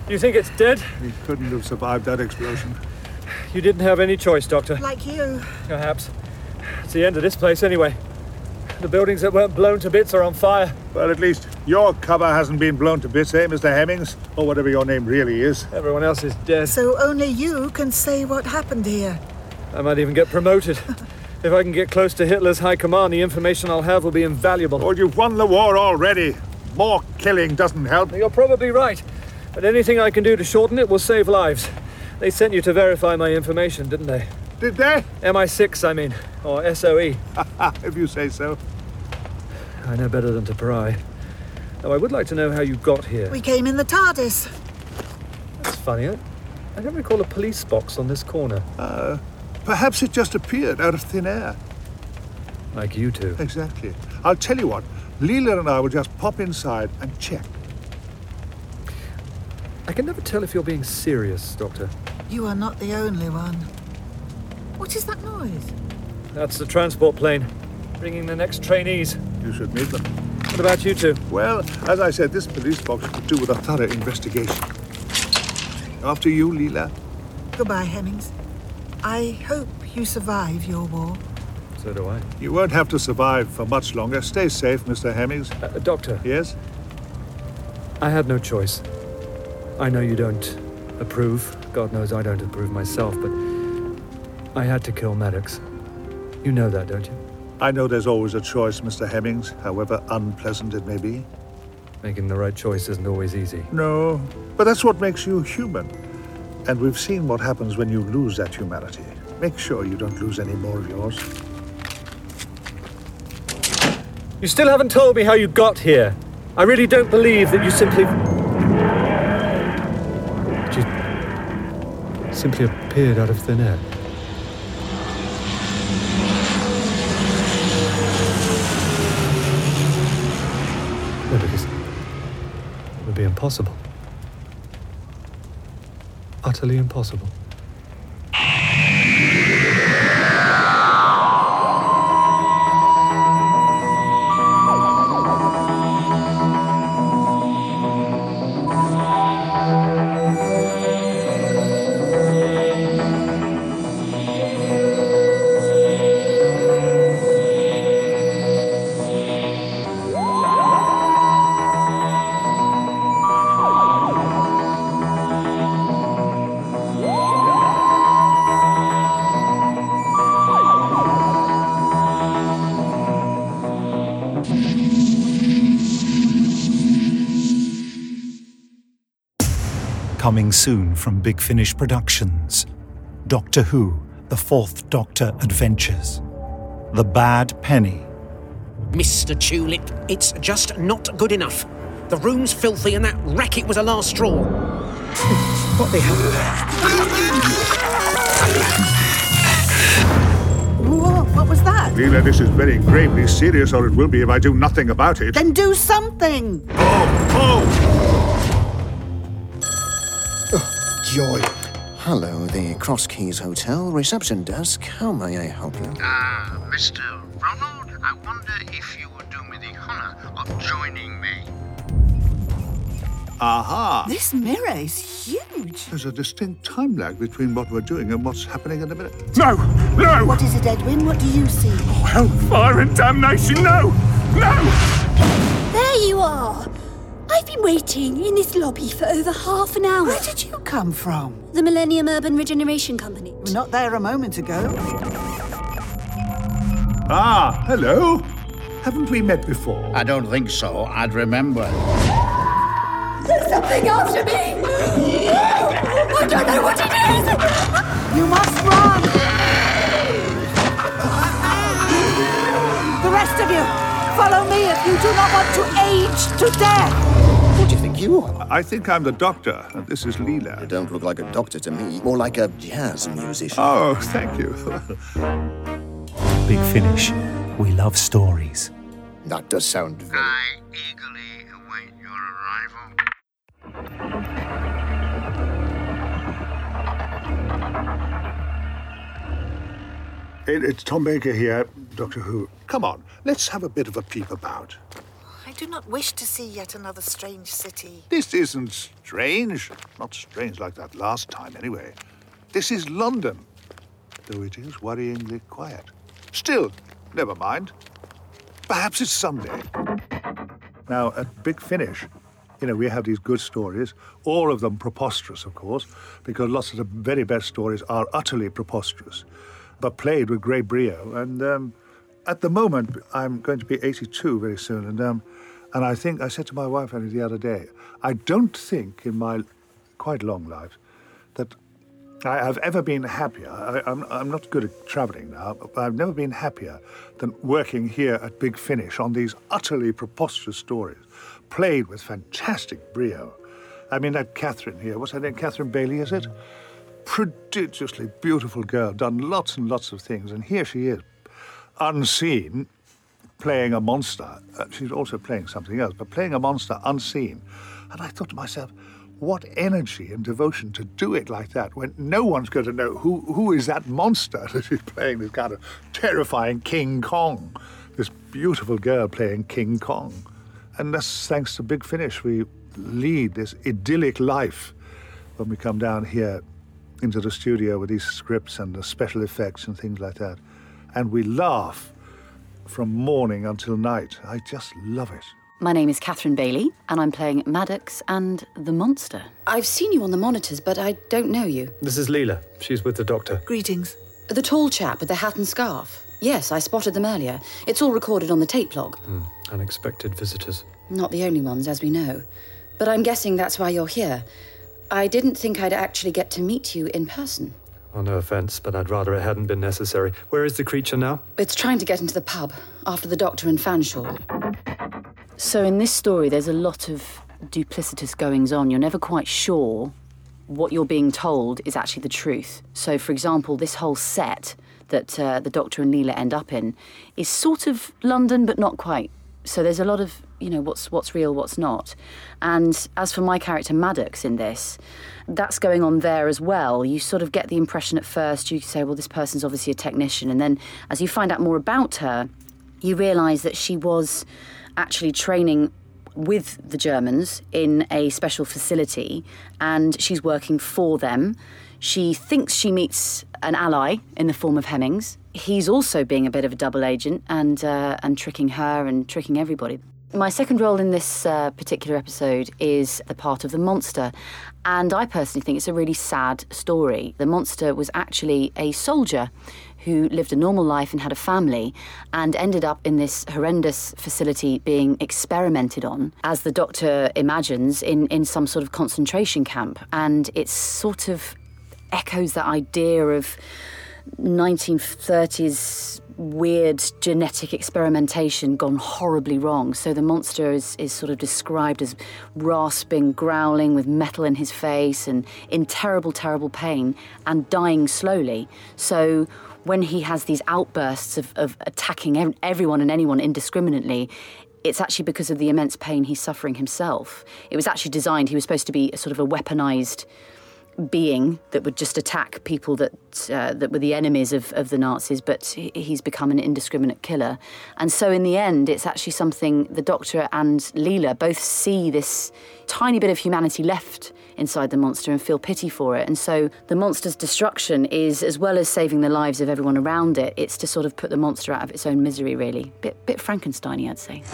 You think it's dead? He couldn't have survived that explosion. You didn't have any choice, Doctor. Like you. Perhaps. It's the end of this place anyway. The buildings that weren't blown to bits are on fire. Well, at least your cover hasn't been blown to bits, eh, Mister Hemmings? Or whatever your name really is. Everyone else is dead. So only you can say what happened here. I might even get promoted. If I can get close to Hitler's high command, the information I'll have will be invaluable. Well, you've won the war already. More killing doesn't help. You're probably right. But anything I can do to shorten it will save lives. They sent you to verify my information, didn't they? Did they? M I six, I mean. Or S O E. If you say so. I know better than to pry. Though I would like to know how you got here. We came in the TARDIS. That's funny, eh? I don't recall a police box on this corner. Uh, perhaps it just appeared out of thin air. Like you two. Exactly. I'll tell you what. Leela and I will just pop inside and check. I can never tell if you're being serious, Doctor. You are not the only one. What is that noise? That's the transport plane, bringing the next trainees. You should meet them. What about you two? Well, as I said, this police box could do with a thorough investigation. After you, Leela. Goodbye, Hemmings. I hope you survive your war. So do I. You won't have to survive for much longer. Stay safe, Mister Hemmings. Uh, Doctor. Yes? I had no choice. I know you don't approve. God knows I don't approve myself, but I had to kill Maddox. You know that, don't you? I know there's always a choice, Mister Hemmings, however unpleasant it may be. Making the right choice isn't always easy. No, but that's what makes you human. And we've seen what happens when you lose that humanity. Make sure you don't lose any more of yours. You still haven't told me how you got here. I really don't believe that you simply... simply appeared out of thin air. No, because it would be impossible. Utterly impossible. Coming soon from Big Finish Productions, Doctor Who, The Fourth Doctor Adventures, The Bad Penny. Mister Tulip, it's just not good enough. The room's filthy and that racket was a last straw. What the hell? What, what was that? Leela, this is very gravely serious, or it will be if I do nothing about it. Then do something! Oh! Oh! Joy. Hello, the Cross Keys Hotel reception desk. How may I help you? Ah, uh, Mister Ronald, I wonder if you would do me the honor of joining me. Aha! This mirror is huge. There's a distinct time lag between what we're doing and what's happening in a minute. No! No! What is it, Edwin? What do you see? Oh, hellfire and damnation! No! No! There you are! I've been waiting in this lobby for over half an hour. Where did you come from? The Millennium Urban Regeneration Company. You were not there a moment ago. Ah, hello. Haven't we met before? I don't think so. I'd remember. There's something after me! I don't know what it is! You must run! The rest of you, follow me if you do not want to age to death! What do you think you are? I think I'm the doctor, and this is Leela. You don't look like a doctor to me. More like a jazz musician. Oh, thank you. Big Finish. We love stories. That does sound very... I eagerly await your arrival. It, it's Tom Baker here, Doctor Who. Come on, let's have a bit of a peep about. I do not wish to see yet another strange city. This isn't strange. Not strange like that last time, anyway. This is London, though it is worryingly quiet. Still, never mind. Perhaps it's someday. Now, at Big Finish, you know, we have these good stories, all of them preposterous, of course, because lots of the very best stories are utterly preposterous, but played with great brio. And um, at the moment, I'm going to be eighty-two very soon, and um, and I think, I said to my wife only the other day, I don't think in my quite long life that I have ever been happier. I, I'm, I'm not good at travelling now, but I've never been happier than working here at Big Finish on these utterly preposterous stories, played with fantastic brio. I mean, that Catherine here, what's her name? Catherine Bailey, is it? Prodigiously beautiful girl, done lots and lots of things, and here she is, unseen, playing a monster. Uh, she's also playing something else, but playing a monster unseen. And I thought to myself, what energy and devotion to do it like that when no one's going to know who, who is that monster that she's playing, this kind of terrifying King Kong, this beautiful girl playing King Kong. And that's thanks to Big Finish. We lead this idyllic life when we come down here into the studio with these scripts and the special effects and things like that. And we laugh from morning until night. I just love it. My name is Catherine Bailey, and I'm playing Maddox and the Monster. I've seen you on the monitors, but I don't know you. This is Leela. She's with the doctor. Greetings. The tall chap with the hat and scarf. Yes, I spotted them earlier. It's all recorded on the tape log. Mm, unexpected visitors. Not the only ones, as we know. But I'm guessing that's why you're here. I didn't think I'd actually get to meet you in person. Oh, no offence, but I'd rather it hadn't been necessary. Where is the creature now? It's trying to get into the pub, after the doctor and Fanshawe. So in this story, there's a lot of duplicitous goings-on. You're never quite sure what you're being told is actually the truth. So, for example, this whole set that uh, the Doctor and Leela end up in is sort of London, but not quite. So there's a lot of, you know, what's what's real, what's not. And as for my character Maddox in this, that's going on there as well. You sort of get the impression at first, you say, well, this person's obviously a technician. And then as you find out more about her, you realise that she was actually training with the Germans in a special facility, and she's working for them. She thinks she meets an ally in the form of Hemmings. He's also being a bit of a double agent and uh, and tricking her and tricking everybody. My second role in this uh, particular episode is the part of the Monster, and I personally think it's a really sad story. The Monster was actually a soldier who lived a normal life and had a family and ended up in this horrendous facility being experimented on, as the Doctor imagines, in, in some sort of concentration camp. And it sort of echoes that idea of nineteen thirties weird genetic experimentation gone horribly wrong. So the Monster is, is sort of described as rasping, growling with metal in his face and in terrible, terrible pain and dying slowly. So when he has these outbursts of, of attacking everyone and anyone indiscriminately, it's actually because of the immense pain he's suffering himself. It was actually designed, he was supposed to be a sort of a weaponized being that would just attack people that uh, that were the enemies of, of the Nazis, but he's become an indiscriminate killer. And so in the end, it's actually something the Doctor and Leela both see this tiny bit of humanity left inside the Monster and feel pity for it. And so the Monster's destruction is, as well as saving the lives of everyone around it, it's to sort of put the Monster out of its own misery, really. Bit, bit Frankenstein-y, I'd say.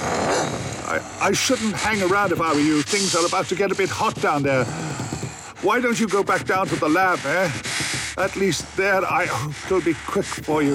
I, I shouldn't hang around if I were you. Things are about to get a bit hot down there. Why don't you go back down to the lab, eh? At least there I hope it'll be quick for you.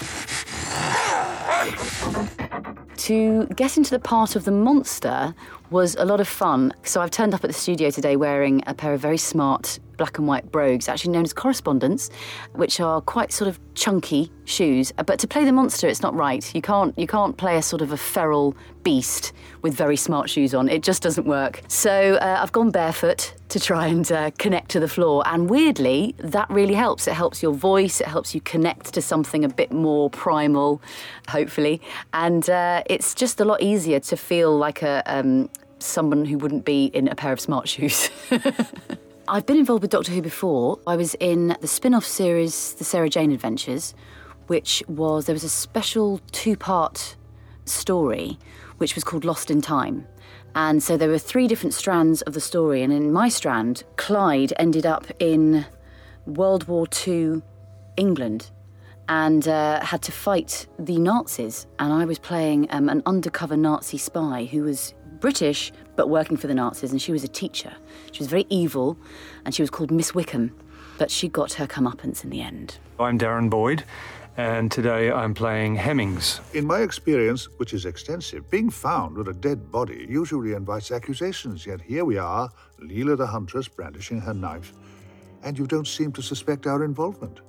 To get into the part of the Monster was a lot of fun. So I've turned up at the studio today wearing a pair of very smart black and white brogues, actually known as correspondents, which are quite sort of chunky shoes. But to play the Monster, it's not right. You can't you can't play a sort of a feral beast with very smart shoes on. It just doesn't work. So uh, I've gone barefoot to try and uh, connect to the floor. And weirdly, that really helps. It helps your voice. It helps you connect to something a bit more primal, hopefully. And uh, it's just a lot easier to feel like a um, someone who wouldn't be in a pair of smart shoes. I've been involved with Doctor Who before. I was in the spin-off series, The Sarah Jane Adventures, which was, there was a special two-part story which was called Lost in Time. And so there were three different strands of the story, and in my strand, Clyde ended up in World War Two England and uh, had to fight the Nazis. And I was playing um, an undercover Nazi spy who was British, but working for the Nazis, and she was a teacher. She was very evil, and she was called Miss Wickham, but she got her comeuppance in the end. I'm Darren Boyd, and today I'm playing Hemmings. In my experience, which is extensive, being found with a dead body usually invites accusations, yet here we are, Leela the Huntress brandishing her knife, and you don't seem to suspect our involvement.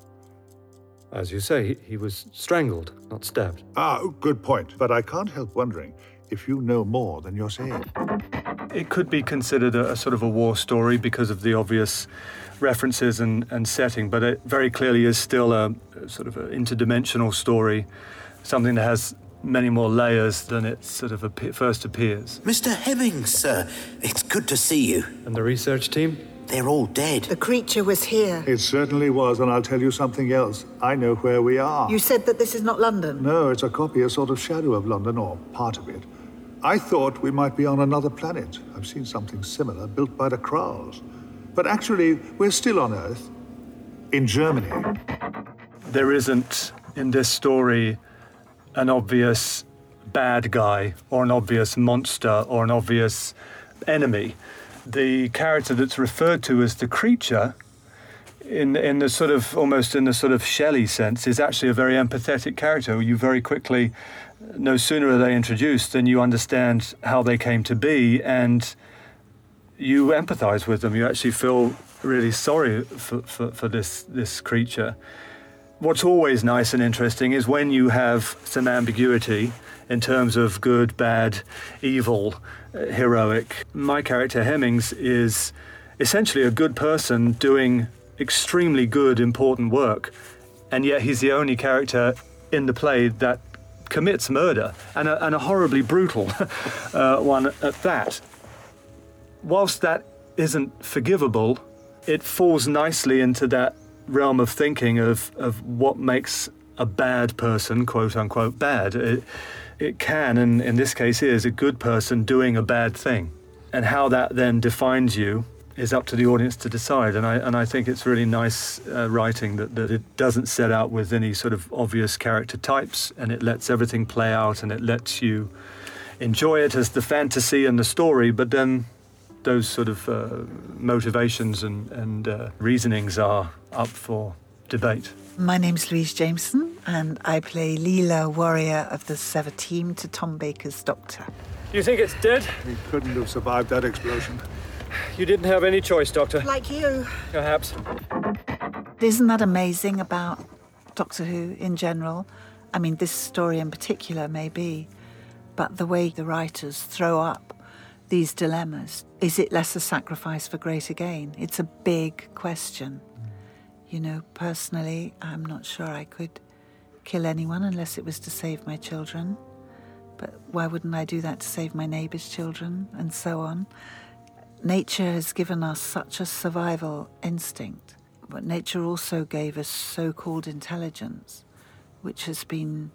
As you say, he, he was strangled, not stabbed. Ah, good point, but I can't help wondering if you know more than you're saying. It could be considered a, a sort of a war story because of the obvious references and, and setting, but it very clearly is still a, a sort of an interdimensional story, something that has many more layers than it sort of appe- first appears. Mister Hemmings, sir, it's good to see you. And the research team? They're all dead. The creature was here. It certainly was, and I'll tell you something else. I know where we are. You said that this is not London? No, it's a copy, a sort of shadow of London, or part of it. I thought we might be on another planet. I've seen something similar built by the Kralls. But actually, we're still on Earth, in Germany. There isn't, in this story, an obvious bad guy or an obvious monster or an obvious enemy. The character that's referred to as the creature, in in the sort of, almost in the sort of Shelley sense, is actually a very empathetic character. You very quickly, no sooner are they introduced than you understand how they came to be, and you empathise with them. You actually feel really sorry for, for, for this, this creature. What's always nice and interesting is when you have some ambiguity in terms of good, bad, evil, uh, heroic. My character, Hemmings, is essentially a good person doing extremely good, important work, and yet he's the only character in the play that commits murder, and a, and a horribly brutal uh, one at that. Whilst that isn't forgivable, it falls nicely into that realm of thinking of, of what makes a bad person, quote unquote, bad. It, it can, and in this case is, a good person doing a bad thing. And how that then defines you is up to the audience to decide. And I and I think it's really nice uh, writing that, that it doesn't set out with any sort of obvious character types, and it lets everything play out, and it lets you enjoy it as the fantasy and the story, but then those sort of uh, motivations and, and uh, reasonings are up for debate. My name's Louise Jameson, and I play Leela, warrior of the Sever team to Tom Baker's Doctor. You think it's dead? He couldn't have survived that explosion. You didn't have any choice, Doctor. Like you. Perhaps. Isn't that amazing about Doctor Who in general? I mean, this story in particular may be, but the way the writers throw up these dilemmas. Is it less a sacrifice for greater gain? It's a big question. You know, personally, I'm not sure I could kill anyone unless it was to save my children. But why wouldn't I do that to save my neighbour's children, and so on? Nature has given us such a survival instinct, but nature also gave us so-called intelligence, which has been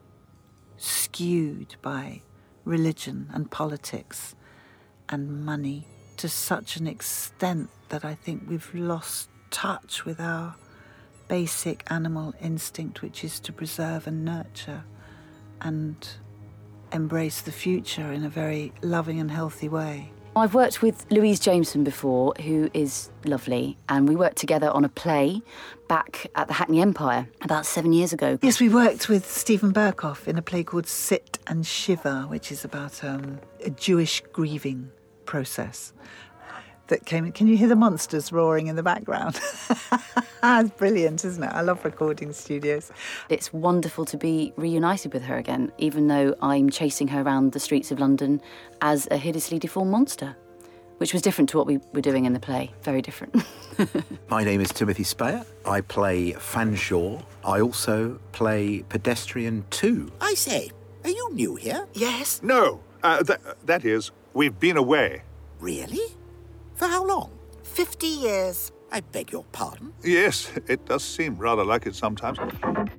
skewed by religion and politics and money to such an extent that I think we've lost touch with our basic animal instinct, which is to preserve and nurture and embrace the future in a very loving and healthy way. I've worked with Louise Jameson before, who is lovely, and we worked together on a play back at the Hackney Empire about seven years ago. Yes, we worked with Stephen Burkoff in a play called Sit and Shiver, which is about um, a Jewish grieving process that came... Can you hear the monsters roaring in the background? It's brilliant, isn't it? I love recording studios. It's wonderful to be reunited with her again, even though I'm chasing her around the streets of London as a hideously deformed monster, which was different to what we were doing in the play. Very different. My name is Timothy Speyer. I play Fanshawe. I also play Pedestrian two. I say, are you new here? Yes. No, uh, th- that is, we've been away. Really? For how long? Fifty years. I beg your pardon? Yes, it does seem rather like it sometimes.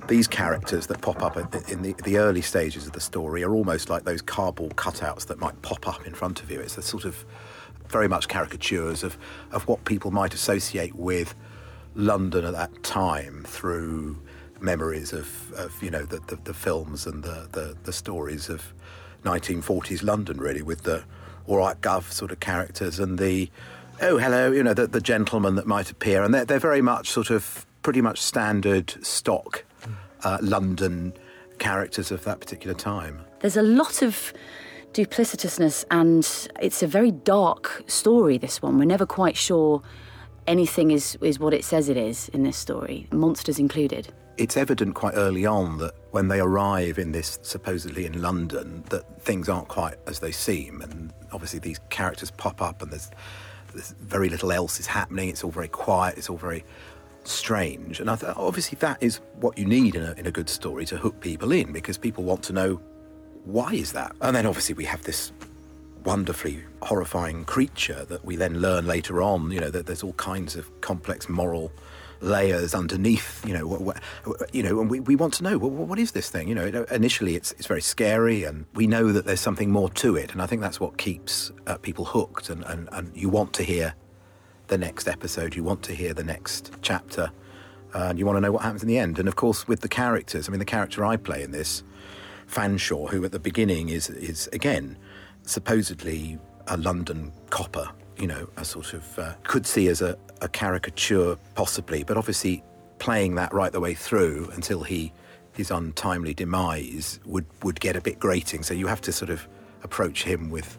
These characters that pop up in the, the early stages of the story are almost like those cardboard cutouts that might pop up in front of you. It's a sort of very much caricatures of, of what people might associate with London at that time through memories of, of you know, the, the, the films and the, the, the stories of nineteen forties London, really, with the all right gov sort of characters and the, oh, hello, you know, the, the gentleman that might appear. And they're, they're very much sort of pretty much standard stock uh, London characters of that particular time. There's a lot of duplicitousness, and it's a very dark story, this one. We're never quite sure anything is, is what it says it is in this story, monsters included. It's evident quite early on that when they arrive in this, supposedly in London, that things aren't quite as they seem. And obviously these characters pop up and there's, there's very little else is happening. It's all very quiet. It's all very strange. And I th- obviously that is what you need in a, in a good story to hook people in, because people want to know, why is that? And then obviously we have this wonderfully horrifying creature that we then learn later on, you know, that there's all kinds of complex moral layers underneath, you know, what, what, you know, and we, we want to know, well, what is this thing? You know, initially it's it's very scary, and we know that there's something more to it, and I think that's what keeps uh, people hooked, and, and, and you want to hear the next episode, you want to hear the next chapter, uh, and you want to know what happens in the end. And of course, with the characters, I mean, the character I play in this, Fanshawe, who at the beginning is is again supposedly a London copper, you know, a sort of uh, could see as a, a caricature possibly, but obviously playing that right the way through until he his untimely demise would would get a bit grating. So you have to sort of approach him with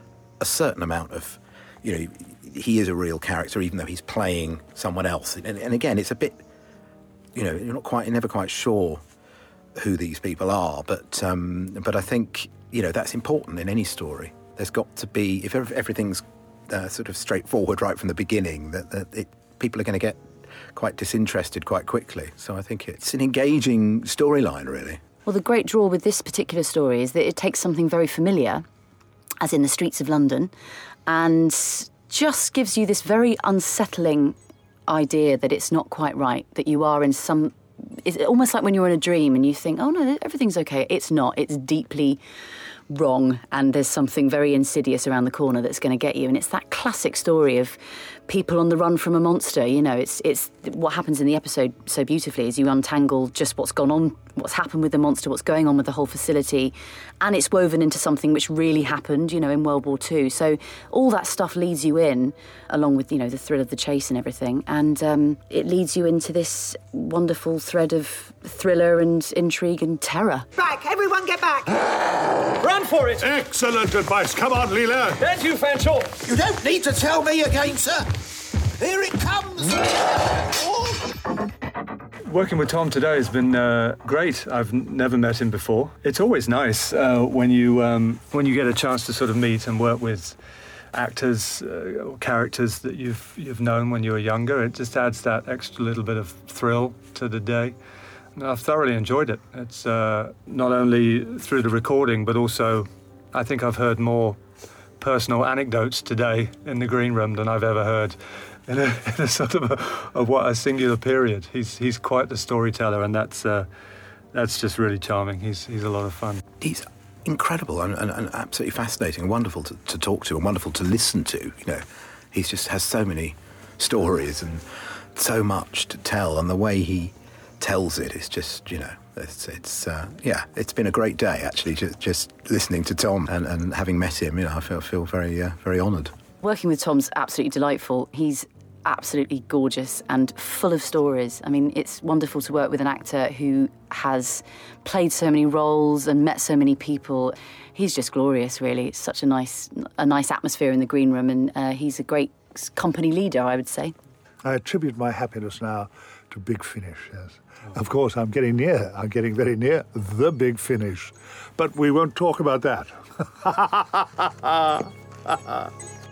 a certain amount of, you know, he is a real character even though he's playing someone else. And, and again, it's a bit, you know, you're not quite, you're never quite sure who these people are, but um, but I think, you know, that's important in any story. There's got to be, if everything's uh, sort of straightforward right from the beginning, that, that it, people are going to get quite disinterested quite quickly. So I think it's an engaging storyline, really. Well, the great draw with this particular story is that it takes something very familiar, as in the streets of London, and just gives you this very unsettling idea that it's not quite right, that you are in some... It's almost like when you're in a dream and you think, oh no, everything's okay. It's not. It's deeply wrong, and there's something very insidious around the corner that's going to get you. And it's that classic story of people on the run from a monster. You know, it's it's what happens in the episode so beautifully is you untangle just what's gone on, what's happened with the monster, what's going on with the whole facility, and it's woven into something which really happened, you know, in World War Two. So all that stuff leads you in, along with, you know, the thrill of the chase and everything, and um, it leads you into this wonderful thread of thriller and intrigue and terror. Back! Everyone get back! Run for it! Excellent advice. Come on, Leela. Thank you, Fanshawe. You don't need to tell me again, sir. Here it comes. Working with Tom today has been uh, great. I've n- never met him before. It's always nice uh, when you um, when you get a chance to sort of meet and work with actors uh, or characters that you've you've known when you were younger. It just adds that extra little bit of thrill to the day. And I've thoroughly enjoyed it. It's uh, not only through the recording, but also I think I've heard more personal anecdotes today in the green room than I've ever heard in a, in a sort of a, of what a singular period. He's he's quite the storyteller, and that's uh, that's just really charming. He's he's a lot of fun. He's incredible and, and, and absolutely fascinating and wonderful to, to talk to and wonderful to listen to. You know, he just has so many stories and so much to tell, and the way he tells it is just, you know, it's it's uh, yeah, it's been a great day actually. Just, just listening to Tom and, and having met him, you know, I feel feel very uh, very honoured. Working with Tom's absolutely delightful. He's absolutely gorgeous and full of stories. I mean, it's wonderful to work with an actor who has played so many roles and met so many people. He's just glorious, really. It's such a nice a nice atmosphere in the green room, and uh, he's a great company leader, I would say. I attribute my happiness now to Big Finish, yes. Of course, I'm getting near. I'm getting very near the Big Finish. But we won't talk about that.